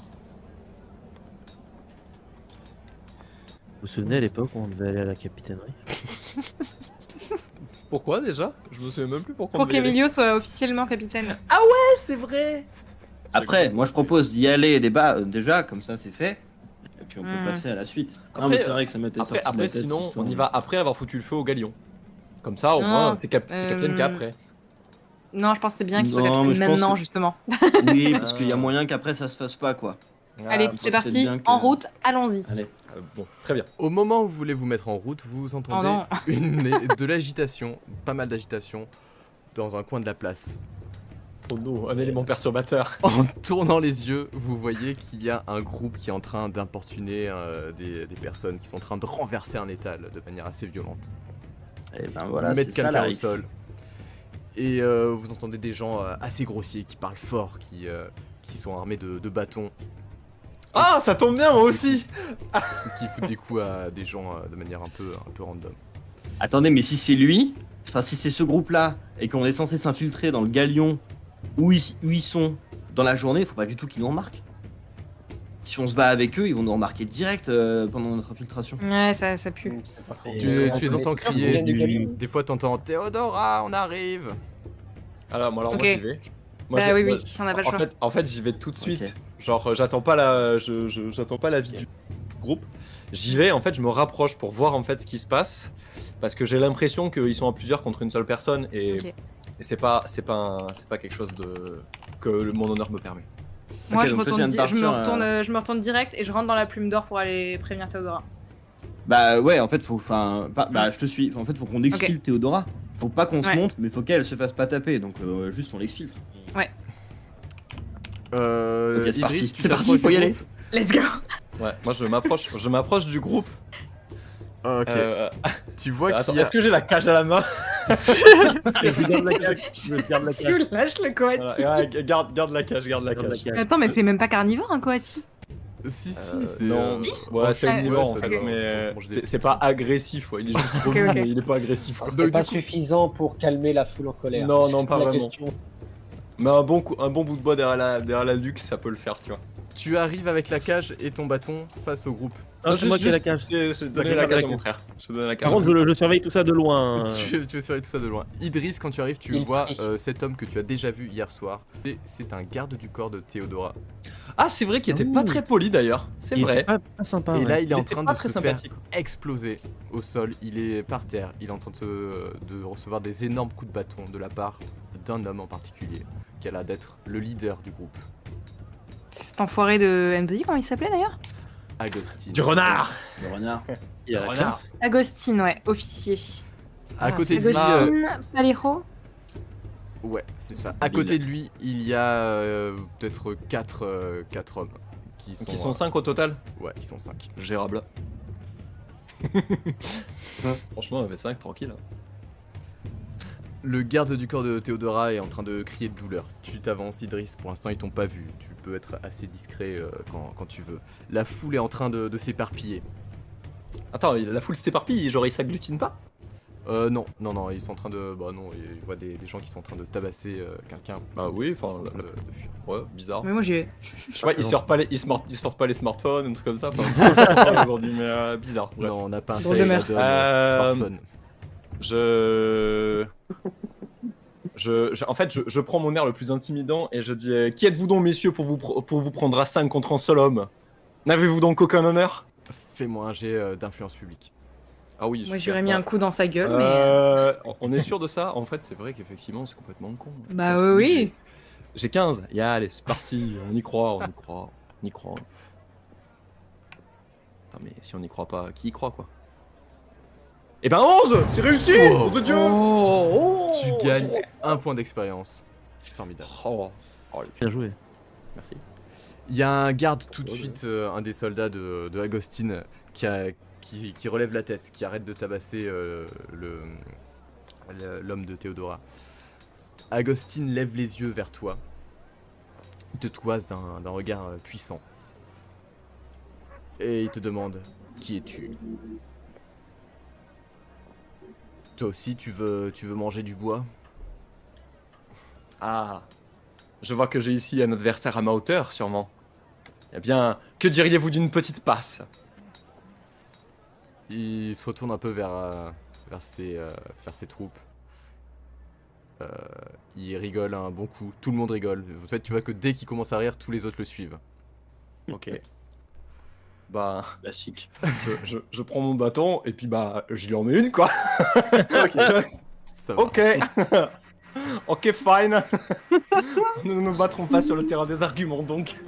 Vous vous souvenez à l'époque où on devait aller à la capitainerie? Pourquoi déjà? Je me souviens même plus pourquoi. Pour on devait y aller. qu'Emilio soit officiellement capitaine. Ouais, c'est vrai. Après, moi je propose d'y aller débat, euh, déjà, comme ça c'est fait, et puis on peut Hmm. passer à la suite. non Après, mais c'est vrai que ça m'était Après, sorti de après la tête, sinon, cette histoire. on y va après avoir foutu le feu au galion. Comme ça, au Non, moins, t'es cap- t'es euh, capitaine qu'après. Non, je pense que c'est bien qu'il soit Non, mais capitaine je pense maintenant, que- justement. Oui, parce qu'il y a moyen qu'après ça se fasse pas quoi. Allez, Ah, c'est peut-être parti, bien que- en route, allons-y. Allez. euh, bon, très bien. Au moment où vous voulez vous mettre en route, vous entendez Oh non. une, de l'agitation, pas mal d'agitation, dans un coin de la place. Oh non, un élément perturbateur. En tournant les yeux, vous voyez qu'il y a un groupe qui est en train d'importuner euh, des, des personnes qui sont en train de renverser un étal de manière assez violente. Et ben voilà, Mettre c'est ça quelqu'un la au rixe. sol. Et euh, vous entendez des gens euh, assez grossiers qui parlent fort, qui, euh, qui sont armés de, de bâtons, Ah, ça tombe bien, moi aussi. qui foutent des coups à des gens euh, de manière un peu, un peu random. Attendez, mais si c'est lui, enfin si c'est ce groupe-là, et qu'on est censé s'infiltrer dans le galion où ils, où ils sont dans la journée, il faut pas du tout qu'ils nous remarquent. Si on se bat avec eux, ils vont nous remarquer direct euh, pendant notre infiltration. Ouais, ça, ça pue. C'est pas faux. Tu, Euh, tu les on entends est sûr qu'on crier, vient du du- galion. des fois t'entends Théodora, on arrive. Alors, moi, alors Ok. moi j'y vais. Moi, Bah j'ai- oui, moi, oui, on n'a pas le en choix. fait, en fait, j'y vais tout de suite. Ok. Genre, euh, j'attends pas la, je, je- j'attends pas l'avis du groupe. J'y vais. En fait, je me rapproche pour voir en fait ce qui se passe, parce que j'ai l'impression qu'ils sont à plusieurs contre une seule personne, et, Ok. et c'est pas, c'est pas, un- c'est pas quelque chose de que le- mon honneur me permet. Moi, Ok, je, donc toi, tu retourne viens de di- je, me partir, retourne, euh, euh, je me retourne direct et je rentre dans la plume d'or pour aller prévenir Théodora. Bah ouais, en fait, faut, enfin, pas- bah je te suis. En fait, faut qu'on exfiltre Théodora. Faut pas qu'on se Ouais. monte, mais faut qu'elle se fasse pas taper. Donc euh, juste on l'exfiltre. Euh, Ok, c'est Idriss, parti. tu C'est parti, t'approches faut y du aller. groupe. Let's go. Ouais. Moi, je m'approche, je m'approche du groupe. Ah, ok. Euh, Tu vois attends, qu'il y a... est-ce que j'ai la cage à la main? Je garde la cage. Je garde la Tu cage. lâches le coati. Voilà, ouais, garde, garde la cage, garde la Garde la cage. cage. Attends, mais c'est même pas carnivore, un coati. Si, si, Euh, c'est. non, euh, ouais, c'est Ouais, omnivore en ça fait, doit- mais manger des c'est petits c'est pas agressif, ouais. Il est juste trop Ok, mou, ok. mais il est pas agressif. Quoi. C'est Donc, pas du coup- suffisant pour calmer la foule en colère. Non, C'est non, juste pas la vraiment. question. Mais un bon, coup, un bon bout de bois derrière la, derrière la nuque, ça peut le faire, tu vois. Tu arrives avec la cage et ton bâton face au groupe. Ah, c'est Juste- moi qui ai la juste- cage. c'est- Je donnais Ok, la ok, cage à ok. mon frère. Je te donne la cage. Par contre, je, je surveille tout ça de loin. euh. Tu, tu veux surveiller tout ça de loin. Idriss, quand tu arrives, tu Il vois prie. euh, cet homme que tu as déjà vu hier soir. Et c'est un garde du corps de Théodora. Ah, c'est vrai qu'il était pas Ouh. très poli d'ailleurs. C'est Il vrai. était pas, pas sympa. et ouais. là, il est Il en était train pas de très se sympathique. faire exploser au sol. Il est par terre. Il est en train de, se- de recevoir des énormes coups de bâton de la part d'un homme en particulier, qui a l'air d'être le leader du groupe, Cet enfoiré de M deux D, comment il s'appelait d'ailleurs? Agostine. Du renard. Le renard. Il a la Renard. classe. Agostine, ouais, officier. À Ah, côté de c'est lui, ça. euh, Agostine Palejo. ouais, c'est ça. À côté de lui, il y a euh, peut-être quatre hommes qui sont. Donc ils sont euh, cinq au total. Ouais, ils sont cinq. Gérable. Franchement, on avait cinq, tranquille. Le garde du corps de Théodora est en train de crier de douleur. Tu t'avances, Idriss, pour l'instant ils t'ont pas vu. Tu peux être assez discret euh, quand, quand tu veux. La foule est en train de, de s'éparpiller. Attends, il- la foule s'éparpille, genre il s'agglutine pas. Euh, non, non, non, ils sont en train de. Bah non, ils voient des, des gens qui sont en train de tabasser euh, quelqu'un. Bah oui, enfin, Ils sont en train la- de- de fuir. Ouais, bizarre. Mais moi j'y vais. Je sais pas, ils sortent pas les, ils smart- ils sortent pas les smartphones, un truc comme ça. Enfin, c'est comme ça qu'on parle aujourd'hui, mais euh, bizarre. Bref. Non, on n'a pas un Drôle de mœurs. Euh, smartphone. Je... je, je- en fait, je, je prends mon air le plus intimidant et je dis euh, qui êtes-vous donc, messieurs, pour vous, pr- pour vous prendre à cinq contre un seul homme? N'avez-vous donc aucun honneur? Fais-moi un jet euh, d'influence publique. Ah oui. Moi super. j'aurais mis un coup dans sa gueule, mais. Euh, on est sûr de ça? En fait, c'est vrai qu'effectivement, c'est complètement con. Bah oui, oui. J'ai- J'ai quinze. Et allez, c'est parti. On y croit, on y croit, on y croit. Attends, mais si on n'y croit pas, qui y croit, quoi? Eh ben onze! C'est réussi! Oh. Nom de Dieu! Oh, Tu gagnes un point d'expérience. C'est formidable. Oh, oh, les- Bien joué. merci. Il y a un garde tout de Ouais, suite, euh, un des soldats de, de Agostine, qui, a- qui, qui relève la tête, qui arrête de tabasser euh, le- le- l'homme de Théodora. Agostine lève les yeux vers toi. Il te toise d'un d'un regard euh, puissant. Et il te demande, qui es-tu? Toi aussi, tu veux, tu veux manger du bois? Ah, je vois que j'ai ici un adversaire à ma hauteur, sûrement. Eh bien, que diriez-vous d'une petite passe? Il se retourne un peu vers, euh, vers, ses, euh, vers ses troupes. Euh, il rigole un bon coup. Tout le monde rigole. En fait, tu vois que dès qu'il commence à rire, tous les autres le suivent. Ok. Bah, Classique. je, je- je prends mon bâton et puis bah, je lui en mets une, quoi. Ça va. Ok. Ok, fine. Nous ne nous battrons pas sur le terrain des arguments, donc.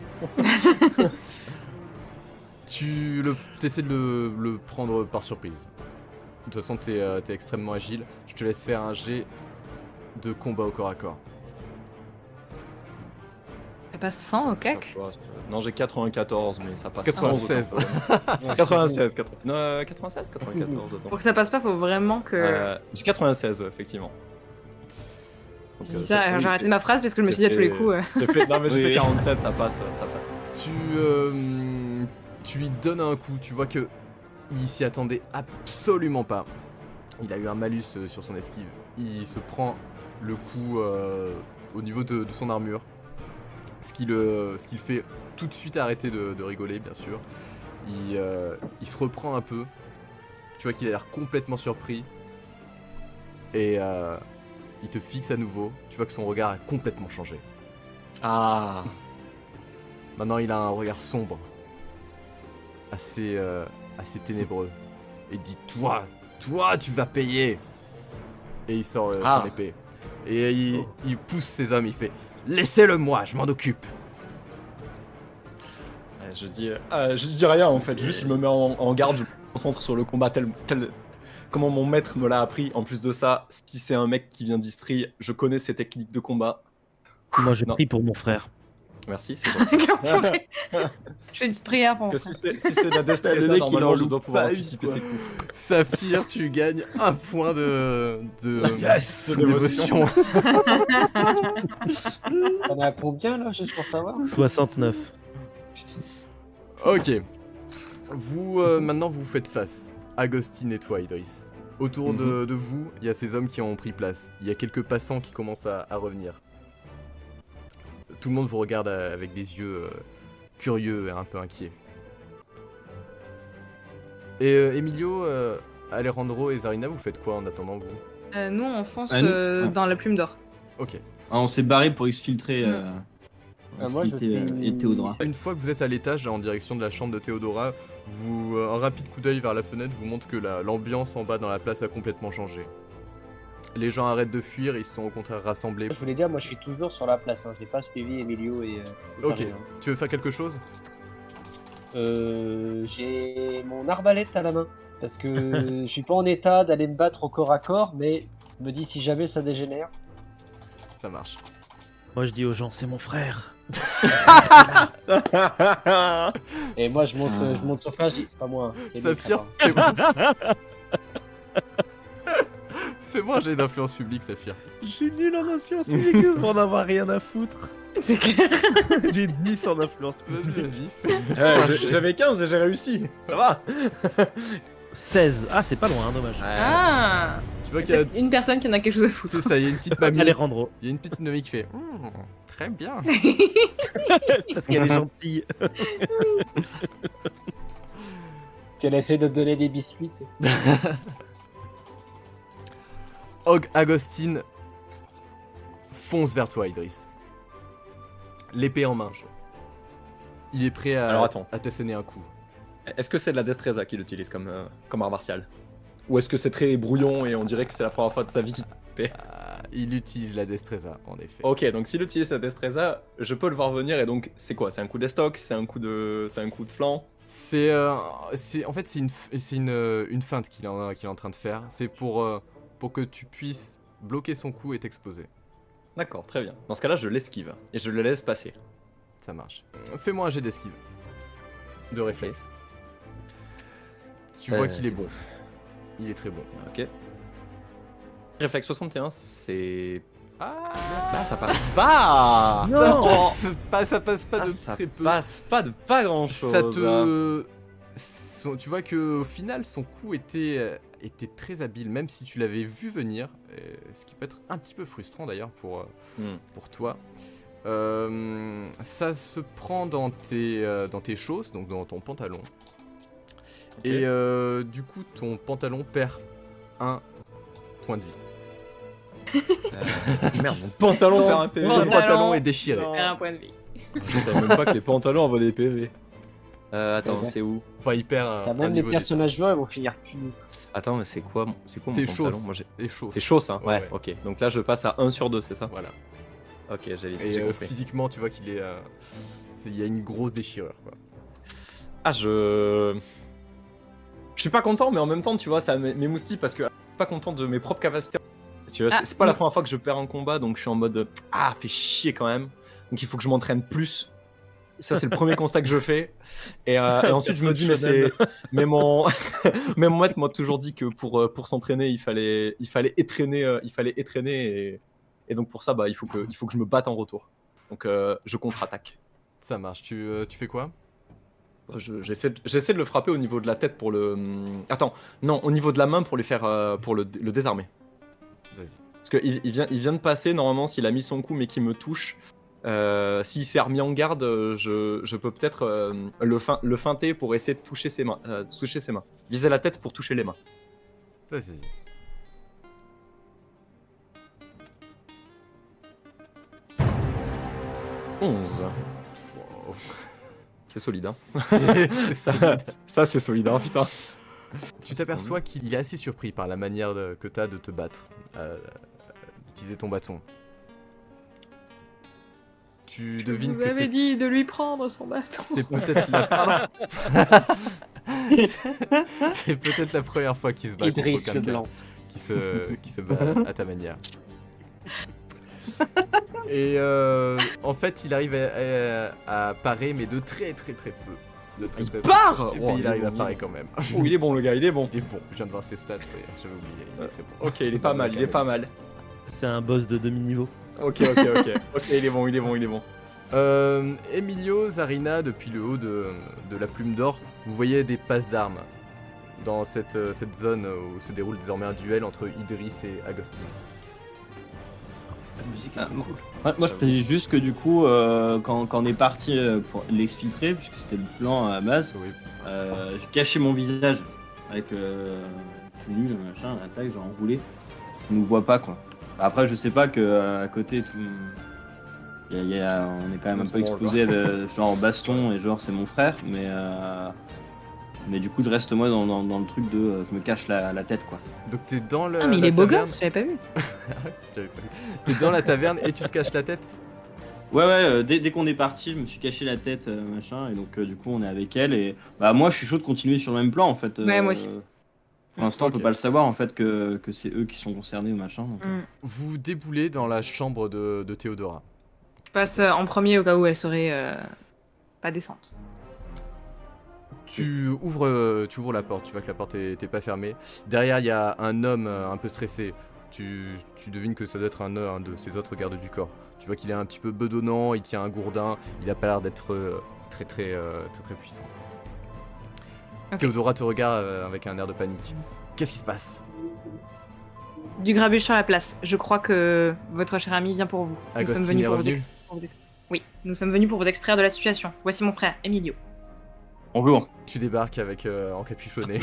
Tu le, essaies de le, le prendre par surprise. De toute façon, t'es euh, t'es extrêmement agile. Je te laisse faire un jet de combat au corps à corps. Ça passe cent au cac? Ça passe. Non, j'ai quatre-vingt-quatorze, mais ça passe. quatre-vingt-seize. quatre-vingt-seize, quatre- non, quatre-vingt-seize, quatre-vingt-quatorze, attends. Pour que ça passe pas, faut vraiment que. Euh, j'ai quatre-vingt-seize, ouais, effectivement. Donc, Je euh, dis ça, oui, j'ai c'est- arrêté ma phrase parce que je me suis dit à tous les coups. euh, j'ai fait- Non, mais j'ai Oui, fait oui. quarante-sept, ça passe, ça passe. Tu, euh, tu lui donnes un coup, tu vois que il s'y attendait absolument pas. Il a eu un malus euh, sur son esquive. Il se prend le coup euh, au niveau de, de son armure. Ce qui le, ce qui le fait tout de suite arrêter de, de rigoler, bien sûr. Il, euh, il se reprend un peu. Tu vois qu'il a l'air complètement surpris. Et euh, il te fixe à nouveau. Tu vois que son regard a complètement changé. Ah, Maintenant, il a un regard sombre, assez, euh, assez ténébreux, et dit toi, toi, tu vas payer. Et il sort euh, Ah. son épée. Et il, il pousse ses hommes, il fait laissez-le moi, je m'en occupe. Ouais, je dis, euh, je dis rien en fait, juste je me mets en, en garde, je me concentre sur le combat tel, tel comment mon maître me l'a appris. En plus de ça, si c'est un mec qui vient d'Istrie, je connais ses techniques de combat. Moi j'ai Non. pris pour mon frère. Merci, c'est gentil. Je fais une petite prière pour Parce mon que si frère. c'est si c'est de la Le destressa, mec, il normalement en je loupe dois pouvoir pas une, anticiper quoi. ses coups. Saphir, tu gagnes un point de, de, Yes de dévotion. On est à combien là, juste pour savoir? soixante-neuf. Ok. Vous, euh, maintenant, vous faites face. Agostine et toi, Idriss. Autour de, de vous, il y a ces hommes qui ont pris place. Il y a quelques passants qui commencent à, à revenir. Tout le monde vous regarde euh, avec des yeux euh, curieux et un peu inquiets. Et euh, Emilio, euh, Alejandro et Zarina, vous faites quoi en attendant, vous? Euh, nous, on fonce Ah, nous- euh, ah. dans la plume d'or. Ok. Ah, on s'est barré pour exfiltrer. Euh, Ah, moi, je exfiltrer, suis- euh, et Théodora. Une fois que vous êtes à l'étage, en direction de la chambre de Théodora, vous, euh, un rapide coup d'œil vers la fenêtre vous montre que la- l'ambiance en bas dans la place a complètement changé. Les gens arrêtent de fuir, ils se sont au contraire rassemblés. Je voulais dire, moi je suis toujours sur la place, hein. Je n'ai pas suivi Emilio et. Euh, Ok. Zarina. Tu veux faire quelque chose? Euh, j'ai mon arbalète à la main. Parce que je suis pas en état d'aller me battre au corps à corps, mais je me dis si jamais ça dégénère. Ça marche. Moi je dis aux gens, c'est mon frère. Et moi je monte, Ah. je monte sur frère, je dis c'est pas moi. c'est lui, Saphir, papa. fais-moi... Fais-moi un jet d'influence publique, Saphir. Je suis nul en influence publique pour n'avoir rien à foutre. C'est clair. J'ai dix en influence Vas-y, publique. vas-y. fais- Ouais, j'ai- J'avais quinze et j'ai réussi. Ça va. seize. Ah, c'est pas loin, hein, dommage. Ah. Tu vois qu'il y a... Peut-être une personne qui en a quelque chose à foutre. C'est ça, il y a une petite mamie. Alejandro. Il y a une petite mamie qui fait... Hmm, très bien. Parce qu'elle est gentille. Puis elle essaie de te donner des biscuits. tu sais. Og Agostine fonce vers toi, Idriss. L'épée en main. Il est prêt à, Alors, attends. à t'asséner un coup. Est-ce que c'est de la destreza qu'il utilise comme, euh, comme art martial? Ou est-ce que c'est très brouillon et on dirait que c'est la première fois de sa vie qu'il fait? Ah, il utilise la destreza, en effet. Ok, donc s'il utilise sa destreza, je peux le voir venir et donc c'est quoi? C'est un coup d'estoc? C'est un coup de, c'est un coup de flanc? C'est, euh, c'est, en fait, c'est une, f- c'est une, euh, une feinte qu'il est, en, qu'il est en train de faire. C'est pour, euh, pour que tu puisses bloquer son coup et t'exposer. D'accord, très bien. Dans ce cas-là, je l'esquive et je le laisse passer. Ça marche. Fais-moi un jet d'esquive. De réflexe. Tu vois Euh, qu'il est c'est bon. Il est très bon. Ok. Réflexe soixante et un, c'est... Ah, bah, ça passe pas. Ça passe pas, ça passe pas Ah, de ça très peu. passe pas de pas grand-chose. Ça te... son- tu vois que au final, son coup était, euh, était très habile, même si tu l'avais vu venir, euh, ce qui peut être un petit peu frustrant d'ailleurs pour, euh, Hmm. pour toi. Euh, ça se prend dans tes, euh, dans tes chausses, donc dans ton pantalon. Et euh, du coup, ton pantalon perd un point de vie. Merde, mon pantalon perd un P V. Ton Pantalon. pantalon est déchiré. Non. Faire un point de vie. Je savais même pas que les pantalons envoient des P V. Euh, attends, Ouais. c'est où? Enfin, il perd un, T'as un même les niveau personnages joueurs, ils vont finir cul. Attends, mais c'est quoi, mon- c'est quoi mon C'est pantalon? chausses. Moi, j'ai- des chausses. C'est chaud ça, ouais, Ouais, ouais. ok. Donc là, je passe à un sur deux, c'est ça? Voilà. Ok, j'ai Et j'ai euh, compris. physiquement, tu vois qu'il est, euh, il y a une grosse déchirure, quoi. Ah, je. Je suis pas content, mais en même temps, tu vois, ça m'é- m'émoustille parce que je suis pas content de mes propres capacités. Tu vois, Ah, c'est- c'est pas la oui. première fois que je perds un combat, donc je suis en mode euh, ah, fait chier quand même. Donc il faut que je m'entraîne plus. Ça, c'est le premier constat que je fais. Et, euh, et ensuite, je me dis, mais c'est. Mais mon. mais mon maître m'a toujours dit que pour, euh, pour s'entraîner, il fallait, il fallait étraîner. euh, il fallait étraîner et... et donc pour ça, bah, il, faut que, il faut que je me batte en retour. Donc euh, je contre-attaque. Ça marche. Tu, euh, tu fais quoi? Je- J'essaie de, j'essaie de le frapper au niveau de la tête pour le. hum, Attends, non, au niveau de la main pour lui faire. euh, pour le, le désarmer. Vas-y. Parce qu'il il vient, il vient de passer, normalement, s'il a mis son coup mais qu'il me touche, euh, s'il s'est remis en garde, euh, je, je peux peut-être euh, le, fin- le feinter pour essayer de toucher ses mains. euh, toucher ses mains. Viser la tête pour toucher les mains. Vas-y. onze. Wow. C'est solide, hein. C'est Ça, solide. ça, c'est solide, hein, putain. Tu t'aperçois qu'il est assez surpris par la manière de- que tu as de te battre, euh, euh, d'utiliser ton bâton. Tu devines Vous que avez c'est dit de lui prendre son bâton. c'est peut-être la... c'est peut-être la première fois qu'il se bat contre Idriss le quelqu'un blanc. qui se, qui se bat à ta manière. Et euh, en fait, il arrive à, à- à parer, mais de très très très peu. De très, Il très peu. part. Et Oh, puis il il est arrive bon, à il est parer bon. quand même. Oh, il est bon, le gars, il est bon. Il est bon, je viens de voir ses stats, ouais, j'avais oublié, il est très bon. Ok, il est pas mal, il est pas mal. C'est un boss de demi-niveau. Ok, ok, ok. Ok, il est bon, il est bon, il est bon. Euh, Emilio, Zarina, depuis le haut de, de la plume d'or, vous voyez des passes d'armes dans cette, euh, cette zone où se déroule désormais un duel entre Idris et Agostine. La musique est Ah, trop bon. cool. Ouais, moi je précise juste que du coup, euh, quand, quand on est parti euh, pour l'exfiltrer, puisque c'était le plan à la base, Oui. euh, j'ai caché mon visage avec euh, tenue, le machin, la taille, genre enroulé. On nous voit pas quoi. Après, je sais pas que euh, à côté, tout. Y a, y a- on est quand même un On se peu branle, exposé de genre baston et genre c'est mon frère, mais euh, mais du coup je reste moi dans, dans, dans le truc de euh, je me cache la, la tête quoi. Donc t'es dans le. Ah, mais il la est beau taverne- gosse, j'avais pas vu. J'avais pas vu. T'es dans la taverne et tu te caches la tête. Ouais ouais, euh, dès, dès qu'on est parti, je me suis caché la tête euh, machin et donc euh, du coup on est avec elle et bah moi je suis chaud de continuer sur le même plan en fait. Ouais, moi aussi. Pour l'instant on Ok. peut pas le savoir en fait que, que c'est eux qui sont concernés ou machin. Donc, euh. Mm. Vous déboulez dans la chambre de, de Théodora. Je passe euh, en premier au cas où elle serait euh, pas décente. Tu ouvres, euh, tu ouvres la porte, tu vois que la porte est, est pas fermée. Derrière, il y a un homme euh, un peu stressé. Tu, tu devines que ça doit être un, un de ses autres gardes du corps. Tu vois qu'il est un petit peu bedonnant, il tient un gourdin, il a pas l'air d'être euh, très, très, euh, très très puissant. Ok. Théodora te regarde euh, avec un air de panique. Qu'est-ce qui se passe? Du grabuge sur la place. Je crois que votre cher ami vient pour vous. Nous Agostine sommes venus est pour vous, revenu ex- pour vous ex- Oui, nous sommes venus pour vous extraire de la situation. Voici mon frère, Emilio. Bonjour. Tu débarques avec euh, encapuchonné.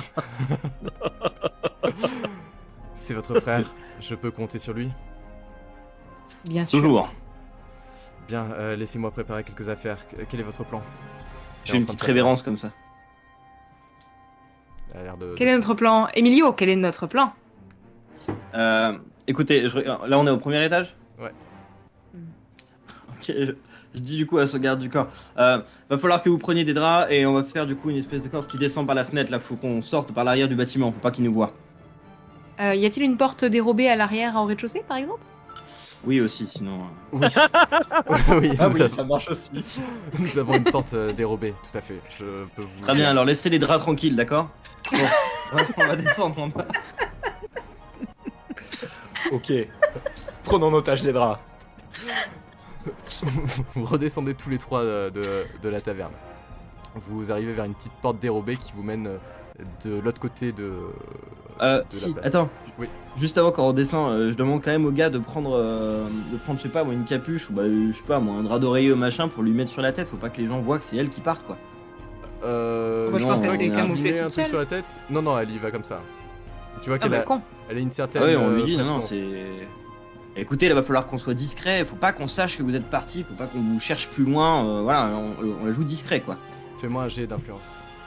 C'est votre frère, je peux compter sur lui? Bien sûr. Toujours. Bien, euh, laissez-moi préparer quelques affaires. Qu- Quel est votre plan? Je fais une petite révérence comme ça. Elle a l'air de... Quel est notre plan? Emilio, quel est notre plan? Euh, écoutez, je- là on est au premier étage. Ouais. Ok, je, je dis du coup à ce garde du corps, euh, va falloir que vous preniez des draps et on va faire du coup une espèce de corde qui descend par la fenêtre. Là, faut qu'on sorte par l'arrière du bâtiment, faut pas qu'ils nous voient. Euh, y a-t-il une porte dérobée à l'arrière au rez-de-chaussée, par exemple? Oui aussi, sinon. euh. Oui, oui, Ah nous, oui, avons, ça marche aussi. nous avons une porte euh, dérobée, tout à fait. Je peux vous... Très bien, alors laissez les draps tranquilles, d'accord? Bon, on va descendre en bas. Ok. Prenons en otage les draps. Vous redescendez tous les trois euh, de, de la taverne. Vous arrivez vers une petite porte dérobée qui vous mène euh, de l'autre côté de... Euh, de la si, place. attends. Oui. Juste avant qu'on redescend, euh, je demande quand même au gars de prendre, euh, de prendre, je sais pas, moi, une capuche ou bah, je sais pas, moi, un drap d'oreiller ou machin pour lui mettre sur la tête. Faut pas que les gens voient que c'est elle qui parte, quoi. Euh... Moi, je non, pense qu'elle on s'est est tu lui camouflée mets un toute truc seule. sur la tête? Non, non, elle y va comme ça. Tu vois Ah qu'elle bah a, con. elle a une certaine... Ah ouais, on euh, lui dit, non, non, prestance. c'est. Écoutez, là, va falloir qu'on soit discret. Faut pas qu'on sache que vous êtes parti. Faut pas qu'on vous cherche plus loin. euh, voilà, on, on la joue discret, quoi. Fais-moi un jet d'influence.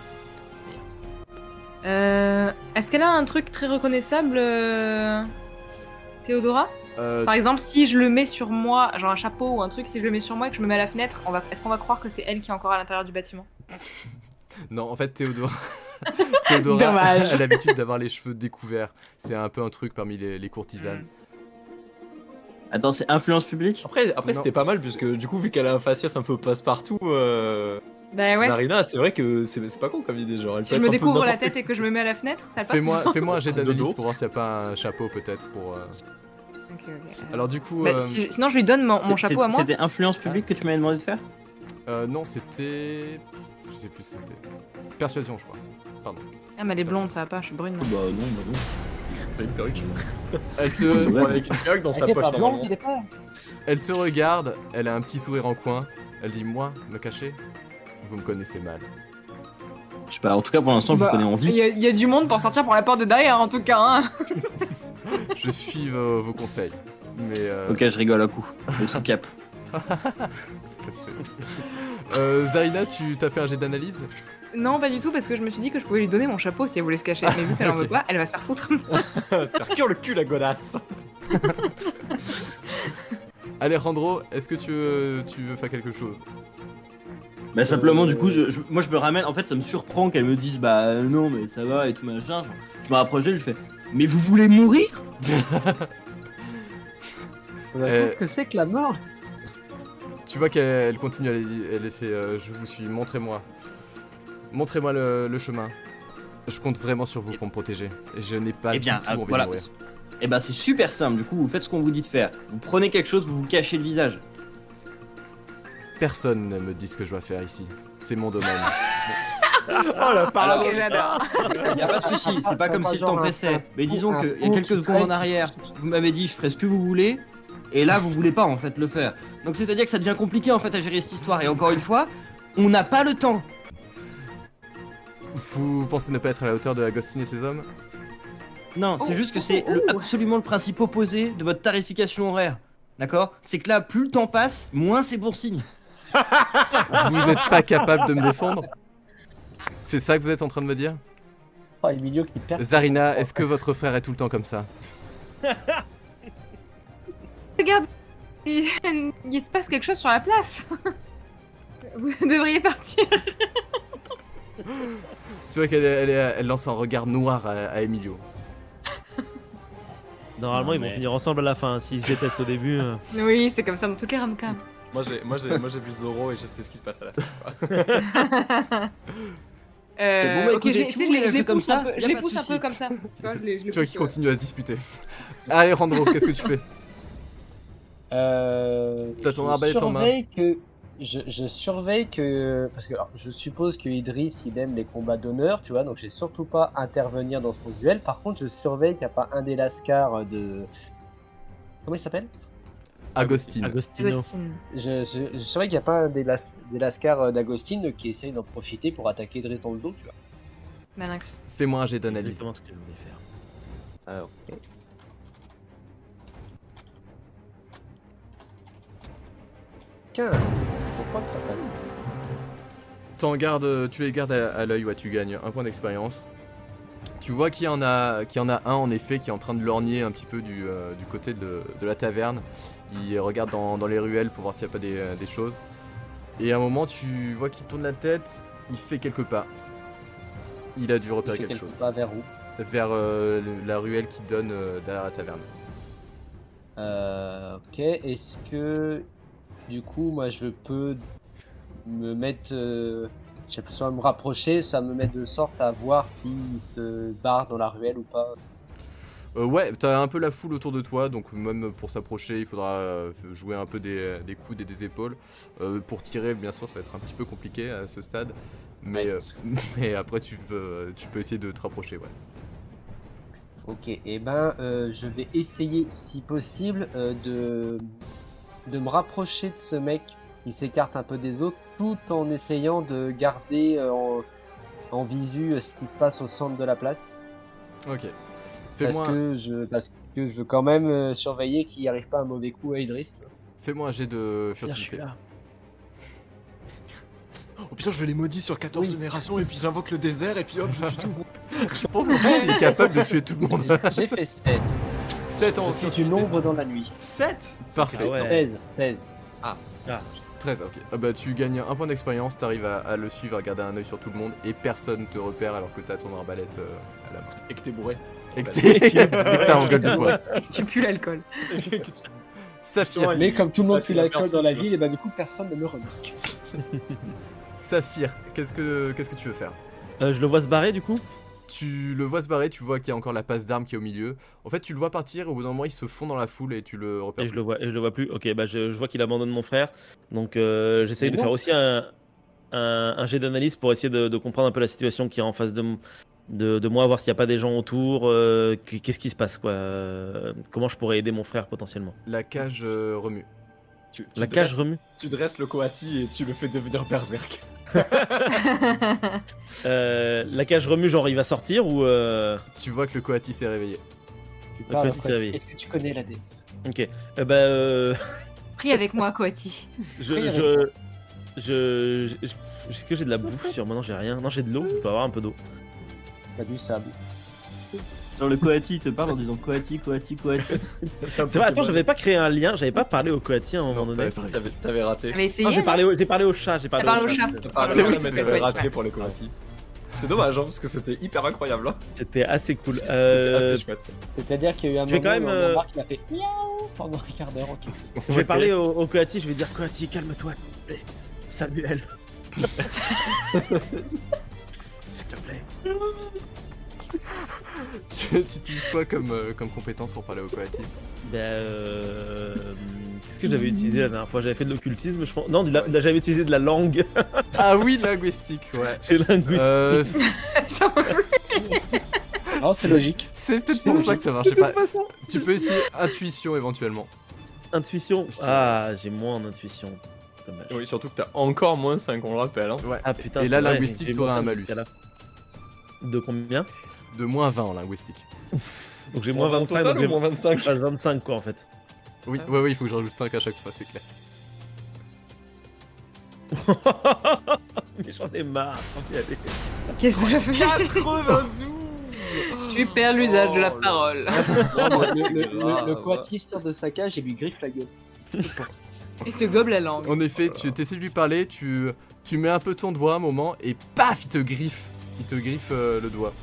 Euh, Est-ce qu'elle a un truc très reconnaissable, euh, Théodora? Euh, Par exemple, si je le mets sur moi, genre un chapeau ou un truc, si je le mets sur moi et que je me mets à la fenêtre, on va... est-ce qu'on va croire que c'est elle qui est encore à l'intérieur du bâtiment? Non, en fait, Théodora, Théodora Dommage. a l'habitude d'avoir les cheveux découverts. C'est un peu un truc parmi les, les courtisanes. Attends, c'est influence publique? Après, après Non. c'était pas mal, puisque du coup, vu qu'elle a un faciès un peu passe-partout, euh... Bah ouais. Zarina, c'est vrai que c'est c'est pas con comme idée. Genre, elle Si peut je être me un peu découvre la n'importe tête qui. et que je me mets à la fenêtre, ça le passe? Fais-moi fais-moi un jet De d'analyse dos. pour voir s'il n'y a pas un chapeau peut-être pour... euh, Ok, ok. Alors du coup... Bah, euh, si je- Sinon, je lui donne mon, mon C'est- chapeau à moi. C'était influence publique que tu m'avais demandé de faire? euh, non, c'était... Je sais plus, c'était... Persuasion, je crois. Ah, mais elle est blonde, ça va pas, je suis brune. moi. Bah non, bah non. C'est une perruque. Elle C'est te, bon, avec une perruque dans Elle sa était poche. pas blonde, normalement. il est pas. elle te regarde, elle a un petit sourire en coin. Elle dit, moi, me cacher? Vous me connaissez mal. Je sais pas, en tout cas pour l'instant je Bah, vous connais en Il vie. y, a- il y a du monde pour sortir par la porte de derrière, en tout cas. Hein. Je suis vos, vos conseils. Mais... euh, Ok, je rigole à coup. Le sous-cap. c'est comme ça. Euh, Zarina, tu t'as fait un jet d'analyse? Non, pas du tout, parce que je me suis dit que je pouvais lui donner mon chapeau si elle voulait se cacher. Mais vu qu'elle en Ok. veut pas, elle va se faire foutre. Se faire cuire le cul, la godasse. Alejandro, est-ce que tu veux, tu veux faire quelque chose? Bah simplement Euh, du coup, je, je- moi je me ramène, en fait ça me surprend qu'elle me dise bah euh, non mais ça va et tout machin. Je me rapproche d'elle, je fais mais vous voulez mourir? On a Euh, tout ce que c'est que la mort. Tu vois qu'elle elle continue, elle, elle fait euh, je vous suis, montrez-moi. Montrez-moi le, le chemin. Je compte vraiment sur vous pour me protéger. Je n'ai pas Eh du bien tout ah, envie voilà. de mourir. Et bah c'est super simple, du coup vous faites ce qu'on vous dit de faire. Vous prenez quelque chose, vous vous cachez le visage. Personne ne me dit ce que je dois faire ici. C'est mon domaine. Oh la parole. Ok, j'adore. Y a pas de souci, c'est pas comme si le temps pressait. Mais disons qu'il y a quelques secondes en arrière, vous m'avez dit je ferai ce que vous voulez, et là vous voulez pas en fait le faire. Donc c'est-à-dire que ça devient compliqué en fait à gérer cette histoire. Et encore une fois, on n'a pas le temps. Vous pensez ne pas être à la hauteur de Agostine et ses hommes? Non, c'est Oh, juste que oh, c'est oh, le- oh. absolument le principe opposé de votre tarification horaire. D'accord? C'est que là, plus le temps passe, moins c'est bon signe. Vous n'êtes pas capable de me défendre? C'est ça que vous êtes en train de me dire? Oh, Emilio qui perd. Zarina, est-ce que votre frère est tout le temps comme ça? Regarde, il... il se passe quelque chose sur la place. Vous devriez partir. Tu vois qu'elle elle, est- elle lance un regard noir à, à Emilio. Normalement, Non, ils vont mais- finir ensemble à la fin. S'ils se détestent au début. euh. Oui, c'est comme ça dans toutes les rom-coms. Moi j'ai moi j'ai moi j'ai vu Zoro et je sais ce qui se passe à la fin. Euh, Bon, bah, ok, écoutez, je, si tu vous sais, je voulez les, je les rester comme pousse ça, un peu, y je a les pas de pousse un souci. peu comme ça. Tu vois, je les, je les Tu vois pousse, qu'ils euh, continuent à se disputer. Allez, Randro, qu'est-ce que tu fais? Euh, T'as ton je arbalète en main. surveille que je, je surveille que parce que alors, je suppose que Idriss il aime les combats d'honneur, tu vois, donc je vais surtout pas intervenir dans son duel. Par contre, je surveille qu'il n'y a pas un des lascars de comment il s'appelle? Agostine. Agostino. Agostine. Je, je, je surveille qu'il n'y a pas un des, las- des lascars d'Agostine qui essaye d'en profiter pour attaquer Idriss dans le dos, tu vois. Manax. Fais-moi un jet C'est d'analyse. exactement ce que je voulais faire. Ah, ok. quinze. Pourquoi que ça passe? T'en gardes, tu les gardes à, à l'œil, ouais, tu gagnes un point d'expérience. Tu vois qu'il y en a, qu'il y en a un en effet qui est en train de lorgner un petit peu du, euh, du côté de, de la taverne. Il regarde dans, dans les ruelles pour voir s'il n'y a pas des, euh, des choses. Et à un moment, tu vois qu'il tourne la tête, il fait quelques pas. Il a dû repérer Il fait quelque quelques chose. pas vers où? Vers euh, le- la ruelle qui donne euh, derrière la taverne. Euh, ok, est-ce que du coup moi je peux me mettre, euh, je sais pas, soit me rapprocher, soit me mettre de sorte à voir s'il se barre dans la ruelle ou pas. Euh, ouais, t'as un peu la foule autour de toi, donc même pour s'approcher, il faudra euh, jouer un peu des, des coudes et des épaules. Euh, pour tirer, bien sûr, ça va être un petit peu compliqué à ce stade, mais, Ouais. euh, mais après tu peux, tu peux essayer de te rapprocher, ouais. Ok, et ben euh, je vais essayer si possible euh, de, de me rapprocher de ce mec qui s'écarte un peu des autres tout en essayant de garder euh, en, en visu euh, ce qui se passe au centre de la place. Ok. Parce Fais-moi que, je, parce que je veux quand même euh, surveiller qu'il n'y arrive pas un mauvais coup à Idriss. tu vois. fais-moi un jet de Tiens, je suis furtivité. là. Oh putain, je les maudis sur quatorze générations et puis j'invoque le désert et puis hop, je tue tout le monde. Je pense qu'en plus il est capable de tuer tout le monde. J'ai fait sept. sept en Je suis une furtivité. ombre dans la nuit. sept. Parfait. Ah ouais. seize. seize. treize, ok. Ah bah tu gagnes un point d'expérience, t'arrives à, à le suivre, à garder un œil sur tout le monde et personne te repère alors que t'as ton arbalète euh, à la main. Et que t'es bourré. Et que t'es- et que t'as en gueule de bois. Tu pues l'alcool. Saphir, Mais comme tout le monde Ah, c'est pue l'alcool la dans la personne, ville, et bah du coup personne ne me remarque. Saphir, qu'est-ce que qu'est-ce que tu veux faire? Euh, je le vois se barrer du coup. Tu le vois se barrer, tu vois qu'il y a encore la passe d'armes qui est au milieu. En fait, tu le vois partir et au bout d'un moment, il se fond dans la foule et tu le repères. Et je plus. le vois, et je le vois plus. Ok, bah je, je vois qu'il abandonne mon frère. Donc euh, j'essaye Mais de non. faire aussi un, un, un jet d'analyse pour essayer de, de comprendre un peu la situation qui est en face de, m- de, de moi, voir s'il n'y a pas des gens autour. euh, qu- Qu'est-ce qui se passe quoi euh, Comment je pourrais aider mon frère potentiellement? La cage euh, remue. Tu, tu La cage dresses- remue. Tu dresses le Coati et tu le fais devenir berserk. Euh, la cage remue, genre il va sortir ou euh... Tu vois que le Coati s'est réveillé. Tu Le parles petit après. service. Est-ce que tu connais la déesse? Ok. Euh, bah euh, Prie avec moi, Coati. je, Oui, je, je, je- je- Est-ce que j'ai de la bouffe sur moi? Non, j'ai rien. Non, j'ai de l'eau. Je peux avoir un peu d'eau. T'as du sable. Genre le Coati te parle en disant Coati, Coati, Coati. C'est vrai. Attends, j'avais pas créé un lien. J'avais pas parlé au Coati à un moment Non, donné. t'avais pas réussi. T'avais t'avais raté. T'avais Non, essayé j'ai non parlé, au- j'ai parlé au chat. J'ai parlé, T'as parlé au chat. T'as parlé Ah, au oui, chat, mais tu t'avais peux- raté ouais. pour le Coati. C'est dommage, hein, parce que c'était hyper incroyable. Hein. C'était assez cool. C'était Euh, assez chouette. C'est-à-dire qu'il y a eu un Je vais moment quand même, où euh, Marc il a fait miaou pendant un quart d'heure. ok. Je vais parler au, au Coati. Je vais dire Coati, calme-toi. s'il te plaît. Samuel. S'il te plaît. tu, tu utilises quoi comme, euh, comme compétence pour parler au Coati? Ben, euh... qu'est-ce que j'avais utilisé la dernière fois? J'avais fait de l'occultisme, je pense. Non, du la- de la- j'avais utilisé de la langue. Ah oui, linguistique, ouais. Et linguistique. Euh, Non, c'est logique. c'est peut-être pour ça que ça marchait pas. Tu peux essayer intuition éventuellement. Intuition. Ah, j'ai moins en intuition. Dommage. Oui, surtout que t'as encore moins cinq, on le rappelle. Hein. Ouais. Ah putain. Et c'est là, vrai, linguistique, j'ai t'auras moins un ça malus. jusqu'à là. De combien? De moins vingt en linguistique. Donc j'ai moins vingt-cinq, total donc j'ai ou moins vingt-cinq? je passe vingt-cinq quoi en fait. Oui, ouais, ouais, il faut que je rajoute cinq à chaque fois, c'est clair. Mais j'en ai marre, faut y aller. Qu'est-ce que ça fait? quatre-vingt-douze. Tu perds l'usage de la Oh là parole. Le, le, le, grave. le Coati sort de sa cage et lui griffe la gueule. Il te gobe la langue. En effet, tu essaies de lui parler, tu, tu mets un peu ton doigt un moment et paf, il te griffe. Il te griffe euh, le doigt.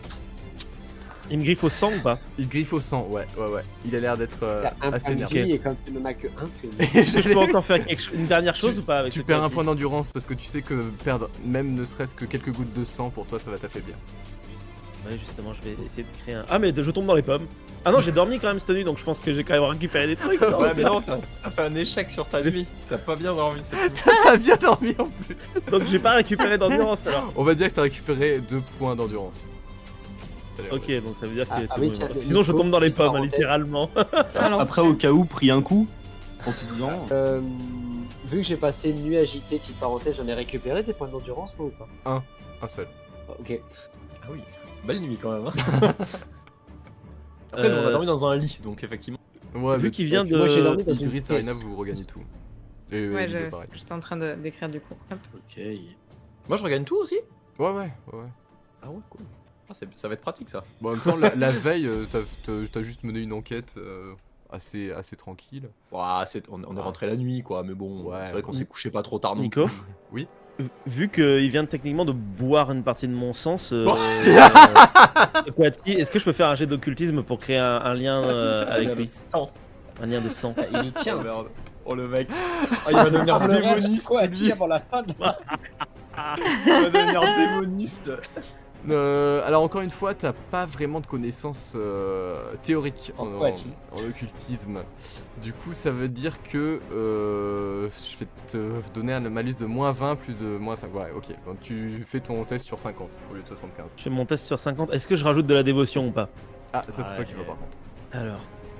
Il me griffe au sang ou pas? Il te griffe au sang, ouais, ouais, ouais. Il a l'air d'être euh, T'as un assez point de énervé. vie et comme tu n'en as que un, tu Est-ce que je peux encore faire quelque chose- une dernière chose Tu- ou pas avec Tu ce perds un Coati? point d'endurance parce que tu sais que perdre même ne serait-ce que quelques gouttes de sang pour toi ça va t'affaiblir. Ouais, justement, je vais essayer de créer un. Ah, mais je tombe dans les pommes. Ah non, j'ai dormi quand même cette nuit donc je pense que j'ai quand même récupéré des trucs. non Ouais, mais non, t'as t'as fait un échec sur ta nuit. T'as pas bien dormi, c'est tout. T'as bien dormi en plus. Donc j'ai pas récupéré d'endurance alors. On va dire que t'as récupéré deux points d'endurance. Allez, ouais. Ok, donc ça veut dire que Ah, c'est ah bon, oui, il tiens, va- le- Sinon, je le tombe dans les petite pommes, hein, parenthèse. littéralement. Alors, Après, au cas où, pris un coup, en te disant. Euh, vu que j'ai passé une nuit agitée, petite parenthèse, j'en ai récupéré des points d'endurance moi ou pas? Un seul. Ah, Ok. Ah oui, belle nuit quand même. Hein. Après, nous, on a Euh, dormi dans un lit, donc effectivement. Ouais, Vu mais qu'il vient Donc, moi, j'ai dormi de. dans une Idriss Arena, pièce. vous regagnez tout. Et ouais, Emilio, je- pareil. j'étais en train de- d'écrire du coup. Hop. Ok. Moi, je regagne tout aussi. Ouais, ouais, ouais. ouais. Ah ouais, cool. Ah, c'est- ça va être pratique ça. Bon, en même temps, la, la veille, euh, t'as- t'as t'as juste mené une enquête euh, assez, assez tranquille. Ouah, c'est- on, on est rentré la nuit quoi, mais bon, Ouais, c'est vrai qu'on ouais. s'est couché pas trop tard non Nico plus. Oui. Vu qu'il vient techniquement de boire une partie de mon sens, euh, Bon. euh, Coati, est-ce que je peux faire un jet d'occultisme pour créer un, un lien euh, Il y a avec le lui? sang. Un lien de sang. Ah, il y Oh tient. merde. Oh le mec. Ah, il va devenir Le reste, démoniste Coati lui. avant la fin de la Il va devenir démoniste. Euh, alors encore une fois, t'as pas vraiment de connaissances euh, théoriques en, En en- Coati. en occultisme. Du coup, ça veut dire que euh, je vais te donner un malus de moins vingt plus de moins cinq. Ouais, ok. Donc tu fais ton test sur cinquante au lieu de soixante-quinze. Je fais mon test sur cinquante. Est-ce que je rajoute de la dévotion ou pas? Ah, ça c'est toi qui Ouais. vois par contre. Alors.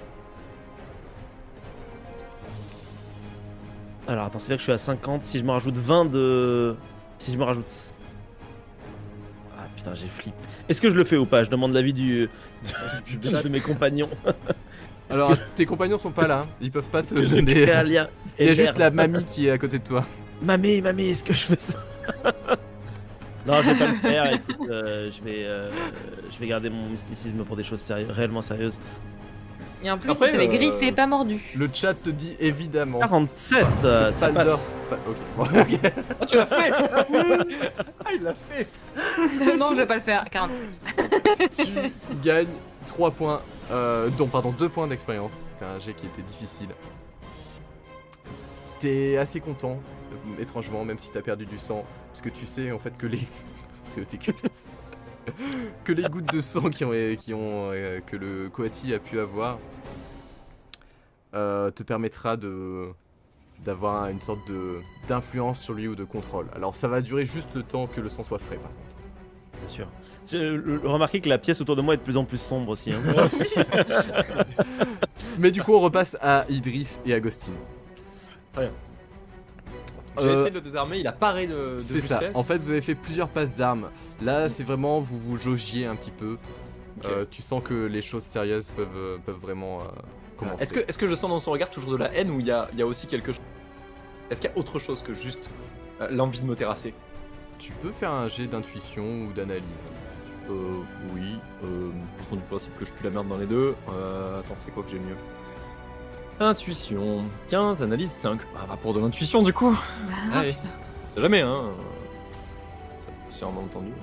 Alors attends, c'est vrai que je suis à cinquante. Si je me rajoute vingt de. Si je me rajoute. Ah putain, j'ai flip. Est-ce que je le fais ou pas? Je demande l'avis du. de, de mes compagnons. Est-ce Alors, que- tes compagnons sont pas là, hein. Ils peuvent pas te est-ce que je donner. crée un lien Il y a Hébert. juste la mamie qui est à côté de toi. Mamie, mamie, est-ce que je fais ça? Non, je vais pas le faire. Écoute, euh, je vais, euh, je vais garder mon mysticisme pour des choses séri- réellement sérieuses. Et en plus, Après, il t'avait euh, griffé, pas mordu. Le chat te dit évidemment. quarante-sept, euh, C'est ça Faldor. passe. Fa- Ok. Bon, ok. Ah, tu l'as fait. Ah, il l'a fait. Non, je vais pas le faire. quarante. Tu gagnes trois points, euh, dont pardon deux points d'expérience. C'était un jet qui était difficile. T'es assez content, euh, étrangement, même si t'as perdu du sang, parce que tu sais en fait que les c'est dégueulasse. que les gouttes de sang qui ont, qui ont euh, que le Coati a pu avoir euh, te permettra de d'avoir une sorte de d'influence sur lui ou de contrôle. Alors ça va durer juste le temps que le sang soit frais par contre. Bien sûr. J'ai euh, remarqué que la pièce autour de moi est de plus en plus sombre aussi. Hein. Mais du coup on repasse à Idriss et Agostine. J'ai Euh, essayé de le désarmer, il a paré de, de C'est ça. justesse. En fait, vous avez fait plusieurs passes d'armes. Là, c'est vraiment vous vous jaugiez un petit peu. Ok. Euh, tu sens que les choses sérieuses peuvent, euh, peuvent vraiment euh, commencer. Est-ce que, est-ce que je sens dans son regard toujours de la haine ou il y a, il y a aussi quelque chose? Est-ce qu'il y a autre chose que juste euh, l'envie de me terrasser? tu peux faire un jet d'intuition ou d'analyse? Euh, oui. Euh, partant du principe que je pue la merde dans les deux. Euh, attends, c'est quoi que j'ai mieux? Intuition, quinze, analyse cinq. Bah, va pour de l'intuition du coup. Ah, Allez. putain. C'est jamais, hein. Ça, j'ai sûrement entendu.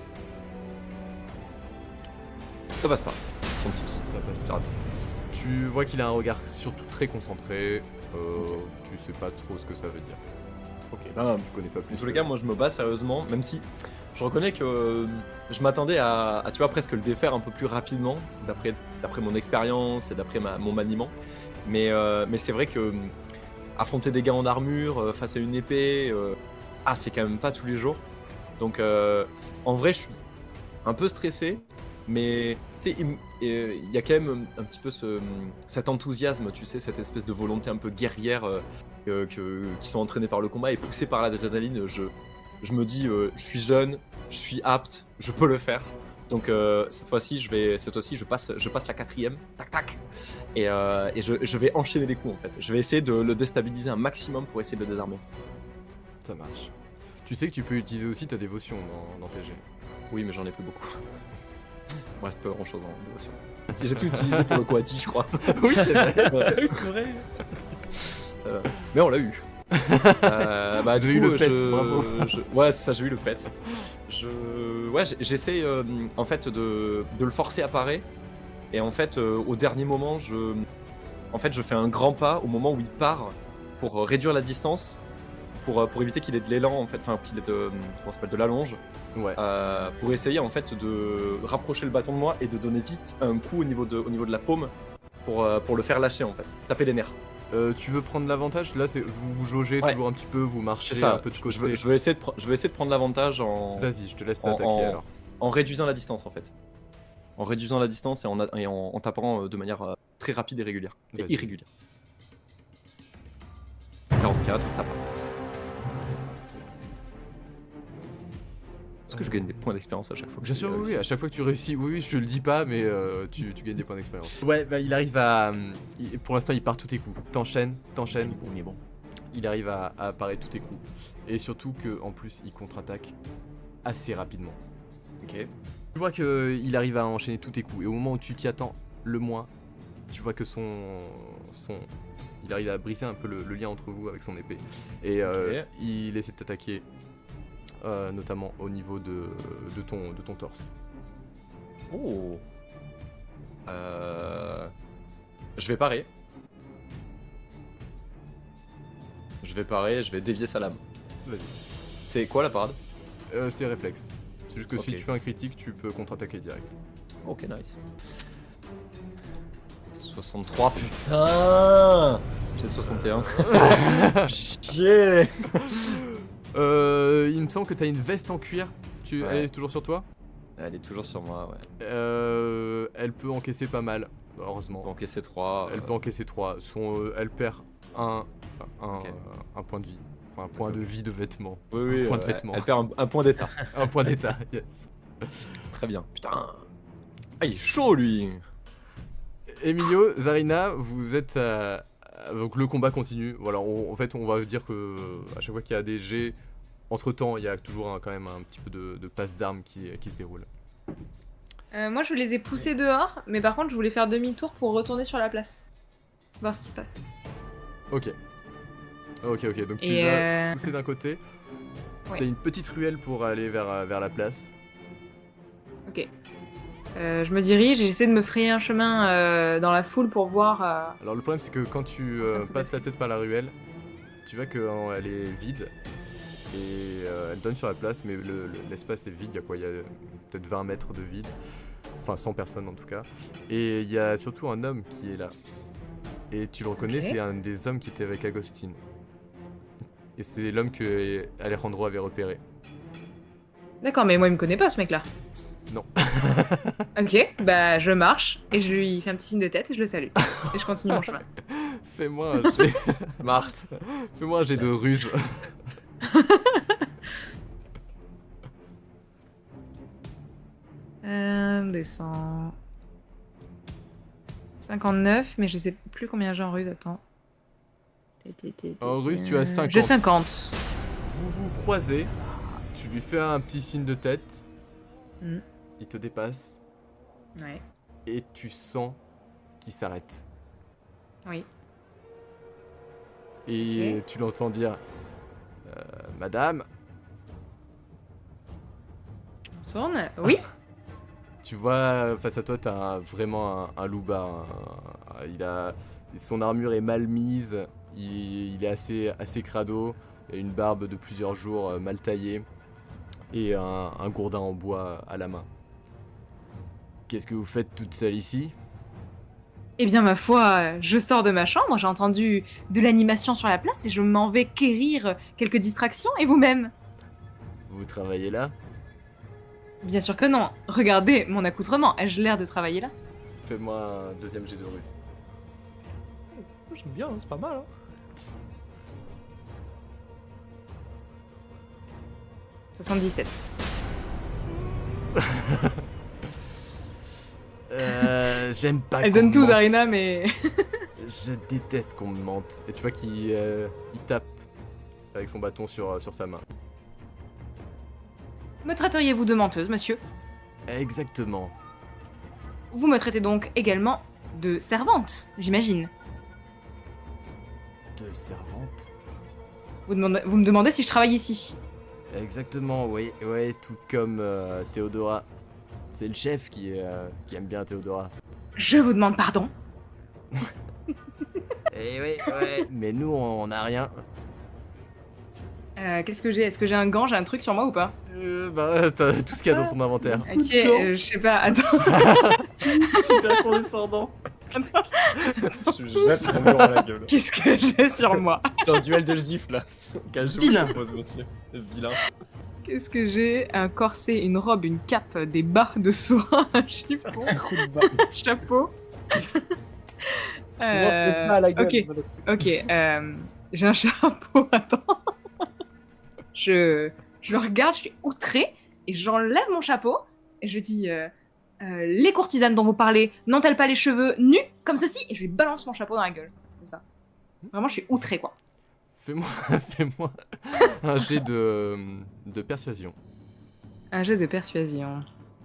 Ça passe pas. trente-six. Ça passe C'est pas. raté. Tu vois qu'il a un regard surtout très concentré. Euh, Ok. Tu sais pas trop ce que ça veut dire. Ok, bah, Tu connais pas plus. dans tous les que- cas, moi je me bats sérieusement, même si je reconnais que euh, je m'attendais à, à, tu vois, presque le défaire un peu plus rapidement, d'après d'après mon expérience et d'après mon maniement. Mais, euh, mais c'est vrai que euh, affronter des gars en armure euh, face à une épée, euh, ah, c'est quand même pas tous les jours. Donc, euh, en vrai, je suis un peu stressé, mais tu sais, il, il y a quand même un petit peu ce, cet enthousiasme, tu sais, cette espèce de volonté un peu guerrière euh, que, que, qui sont entraînés par le combat et poussés par l'adrénaline. Je, je me dis, euh, je suis jeune, je suis apte, je peux le faire. Donc euh, cette fois-ci, je vais, cette fois-ci, je passe, je passe la quatrième, tac tac, et, euh, et je, je vais enchaîner les coups en fait. Je vais essayer de le déstabiliser un maximum pour essayer de le désarmer. Ça marche. Tu sais que tu peux utiliser aussi ta dévotion dans, dans T G. Oui, mais j'en ai plus beaucoup. Il me reste pas grand-chose en dévotion. J'ai tout utilisé pour le Koati, je crois. Oui, c'est vrai. Oui, c'est vrai. Euh, mais on l'a eu. Euh, bah, Vous du avez coup, eu le pet, je- bravo. je- Ouais, c'est ça, j'ai eu le pet. Je... Ouais, j'ai- j'essaie euh, en fait de... de le forcer à parer. Et en fait, euh, au dernier moment, je... En fait, je fais un grand pas au moment où il part pour euh, réduire la distance, pour, euh, pour éviter qu'il ait de l'élan, en fait, enfin, qu'il ait de, comment ça s'appelle, de l'allonge, Ouais. euh, pour essayer en fait de rapprocher le bâton de moi et de donner vite un coup au niveau de, au niveau de la paume pour, euh, pour le faire lâcher en fait, taper les nerfs. Euh, tu veux prendre l'avantage? Là, c'est vous vous jaugez Ouais. toujours un petit peu, vous marchez C'est ça, un peu de côté. je veux, je veux essayer de, pre- je veux essayer de prendre l'avantage en, Vas-y, je te laisse en, attaquer en- alors. en réduisant la distance en fait. En réduisant la distance et en, a- et en, en tapant euh, de manière euh, très rapide et régulière. Et Vas-y. irrégulière. quarante-quatre, ça passe. Est-ce que je gagne des points d'expérience à chaque fois que Bien je sûr, oui, oui, réussis à chaque fois que tu réussis, oui, oui, je te le dis pas, mais euh, tu, tu gagnes des points d'expérience. Ouais, bah il arrive à. hum, il- pour l'instant, il part tous tes coups. T'enchaînes, t'enchaînes. On est bon. Il arrive à, à parer tous tes coups. Et surtout que en plus, il contre-attaque assez rapidement. Ok. Tu vois qu'il arrive à enchaîner tous tes coups. Et au moment où tu t'y attends le moins, tu vois que son. son il arrive à briser un peu le, le lien entre vous avec son épée. Et euh, Ok. il essaie de t'attaquer, euh, notamment au niveau de, de, ton, de ton torse. Oh. Euh... Je vais parer. Je vais parer, je vais dévier sa lame. Vas-y. C'est quoi la parade? Euh, c'est réflexe. C'est juste que si Ok. tu fais un critique, tu peux contre-attaquer direct. Ok, nice. soixante-trois, putain. J'ai soixante et un. Chier. Euh, il me semble que t'as une veste en cuir. Tu, Ouais. Elle est toujours sur toi? Elle est toujours sur moi, ouais. Euh, elle peut encaisser pas mal, heureusement. Donc c'est trois. Elle peut encaisser trois. Son, euh, elle perd un, un, Ok. un point de vie. Enfin, un point de vie de vêtements. Oui, oui, un point euh, de vêtements. Elle perd un, un point d'état. Un point d'état, yes. Très bien. Putain. Ah, il est chaud lui. Emilio, Zarina, vous êtes à... à- donc le combat continue. Voilà, on- en fait, on va dire que à chaque fois qu'il y a des jets, entre temps, il y a toujours un- quand même un petit peu de, de passe d'armes qui, qui se déroule. Euh, moi, je les ai poussés dehors, mais par contre, je voulais faire demi-tour pour retourner sur la place. Voir ce qui se passe. Ok. Ok, ok. Donc tu Et les as euh, poussés d'un côté. ouais. T'as une petite ruelle pour aller vers, euh, vers la place. Ok. Euh, je me dirige et j'essaie de me frayer un chemin euh, dans la foule pour voir. euh, Alors le problème c'est que quand tu En train euh, de se passes passer. la tête par la ruelle, tu vois qu'elle est vide et euh, elle donne sur la place, mais le- le- l'espace est vide. Il y a quoi? Il y a peut-être vingt mètres de vide, enfin cent personnes en tout cas. Et il y a surtout un homme qui est là. Et tu le reconnais, Ok. c'est un des hommes qui était avec Agostine. Et c'est l'homme que Alejandro avait repéré. D'accord, mais moi, il me connaît pas ce mec-là. Non. Ok, bah je marche et je lui fais un petit signe de tête et je le salue. Et je continue mon chemin. Fais-moi un jet. Smart. Fais-moi un jet de ruse. Euh, descend. cinquante-neuf, mais je sais plus combien j'ai en ruse, attends. En ruse, tu as cinquante. J'ai cinquante. Vous vous croisez, tu lui fais un petit signe de tête, Mm. il te dépasse Ouais, et tu sens qu'il s'arrête. oui. Et Ok. tu l'entends dire euh, Madame, On tourne. Oui. tu vois face à toi, t'as un- vraiment un, un loupard. un- un- il a, son armure est mal mise, il, il est assez, assez crado, il a une barbe de plusieurs jours euh, mal taillée. et un, un gourdin en bois à la main. Qu'est-ce que vous faites toute seule ici? Eh bien, ma foi, je sors de ma chambre, j'ai entendu de l'animation sur la place et je m'en vais quérir quelques distractions. Et vous-même? Vous travaillez là? Bien sûr que non. Regardez mon accoutrement. Ai-je l'air de travailler là? Fais-moi un deuxième jet de ruse. Oh, j'aime bien, hein, c'est pas mal. Hein. soixante-dix-sept. Euh, j'aime pas Elle qu'on donne me tout, mente. Zarina, mais... Je déteste qu'on me mente. Et tu vois qu'il euh, il tape avec son bâton sur, sur sa main. Me traiteriez-vous de menteuse, monsieur? Exactement. Vous me traitez donc également de servante, j'imagine. De servante? Vous, demandez- vous me demandez si je travaille ici. Exactement, oui, ouais, tout comme euh, Théodora. C'est le chef qui, euh, qui aime bien Théodora. Je vous demande pardon. Eh oui, ouais, mais nous on n'a rien. Euh, Qu'est-ce que j'ai? Est-ce que j'ai un gant? J'ai un truc sur moi ou pas? Euh, bah, t'as tout ce qu'il y a dans ton inventaire. Ok, euh, je sais pas, attends. Super condescendant. Je jette mon mur à la gueule. Qu'est-ce que j'ai sur moi? C'est un duel de gifs là. Quel jeu Vilain. vous propose, monsieur. Vilain. Qu'est-ce que j'ai? Un corset, une robe, une cape, des bas de soie, un chiffon, un chapeau. Euh, pas à la gueule. ok, ok. euh, j'ai un chapeau, attends. Je, je le regarde, je suis outrée, et j'enlève mon chapeau, et je dis euh, euh, les courtisanes dont vous parlez n'ont-elles pas les cheveux nus comme ceci? Et je lui balance mon chapeau dans la gueule, comme ça. Vraiment, je suis outrée, quoi. Fais-moi fais-moi un jet de, de persuasion. Un jeu de persuasion.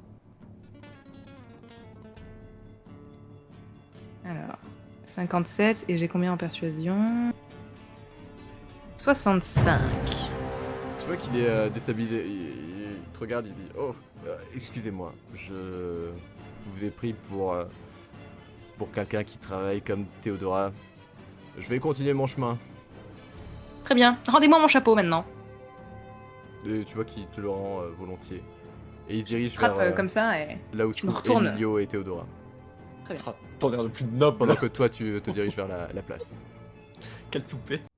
Alors, cinquante-sept, et j'ai combien en persuasion? soixante-cinq. Tu vois qu'il est euh, déstabilisé. Il, il- il te regarde, il dit oh, euh, excusez-moi, je vous ai pris pour, euh, pour quelqu'un qui travaille comme Théodora. Je vais continuer mon chemin. Très bien, rendez-moi mon chapeau maintenant. Et tu vois qu'il te le rend euh, volontiers. Et il se dirige Trappe vers euh, euh, comme ça et... là où se tu me trouvent retournes. Emilio et Théodora. T'en l'air le plus noble. Pendant que toi tu te diriges vers la, la place. Quelle toupée.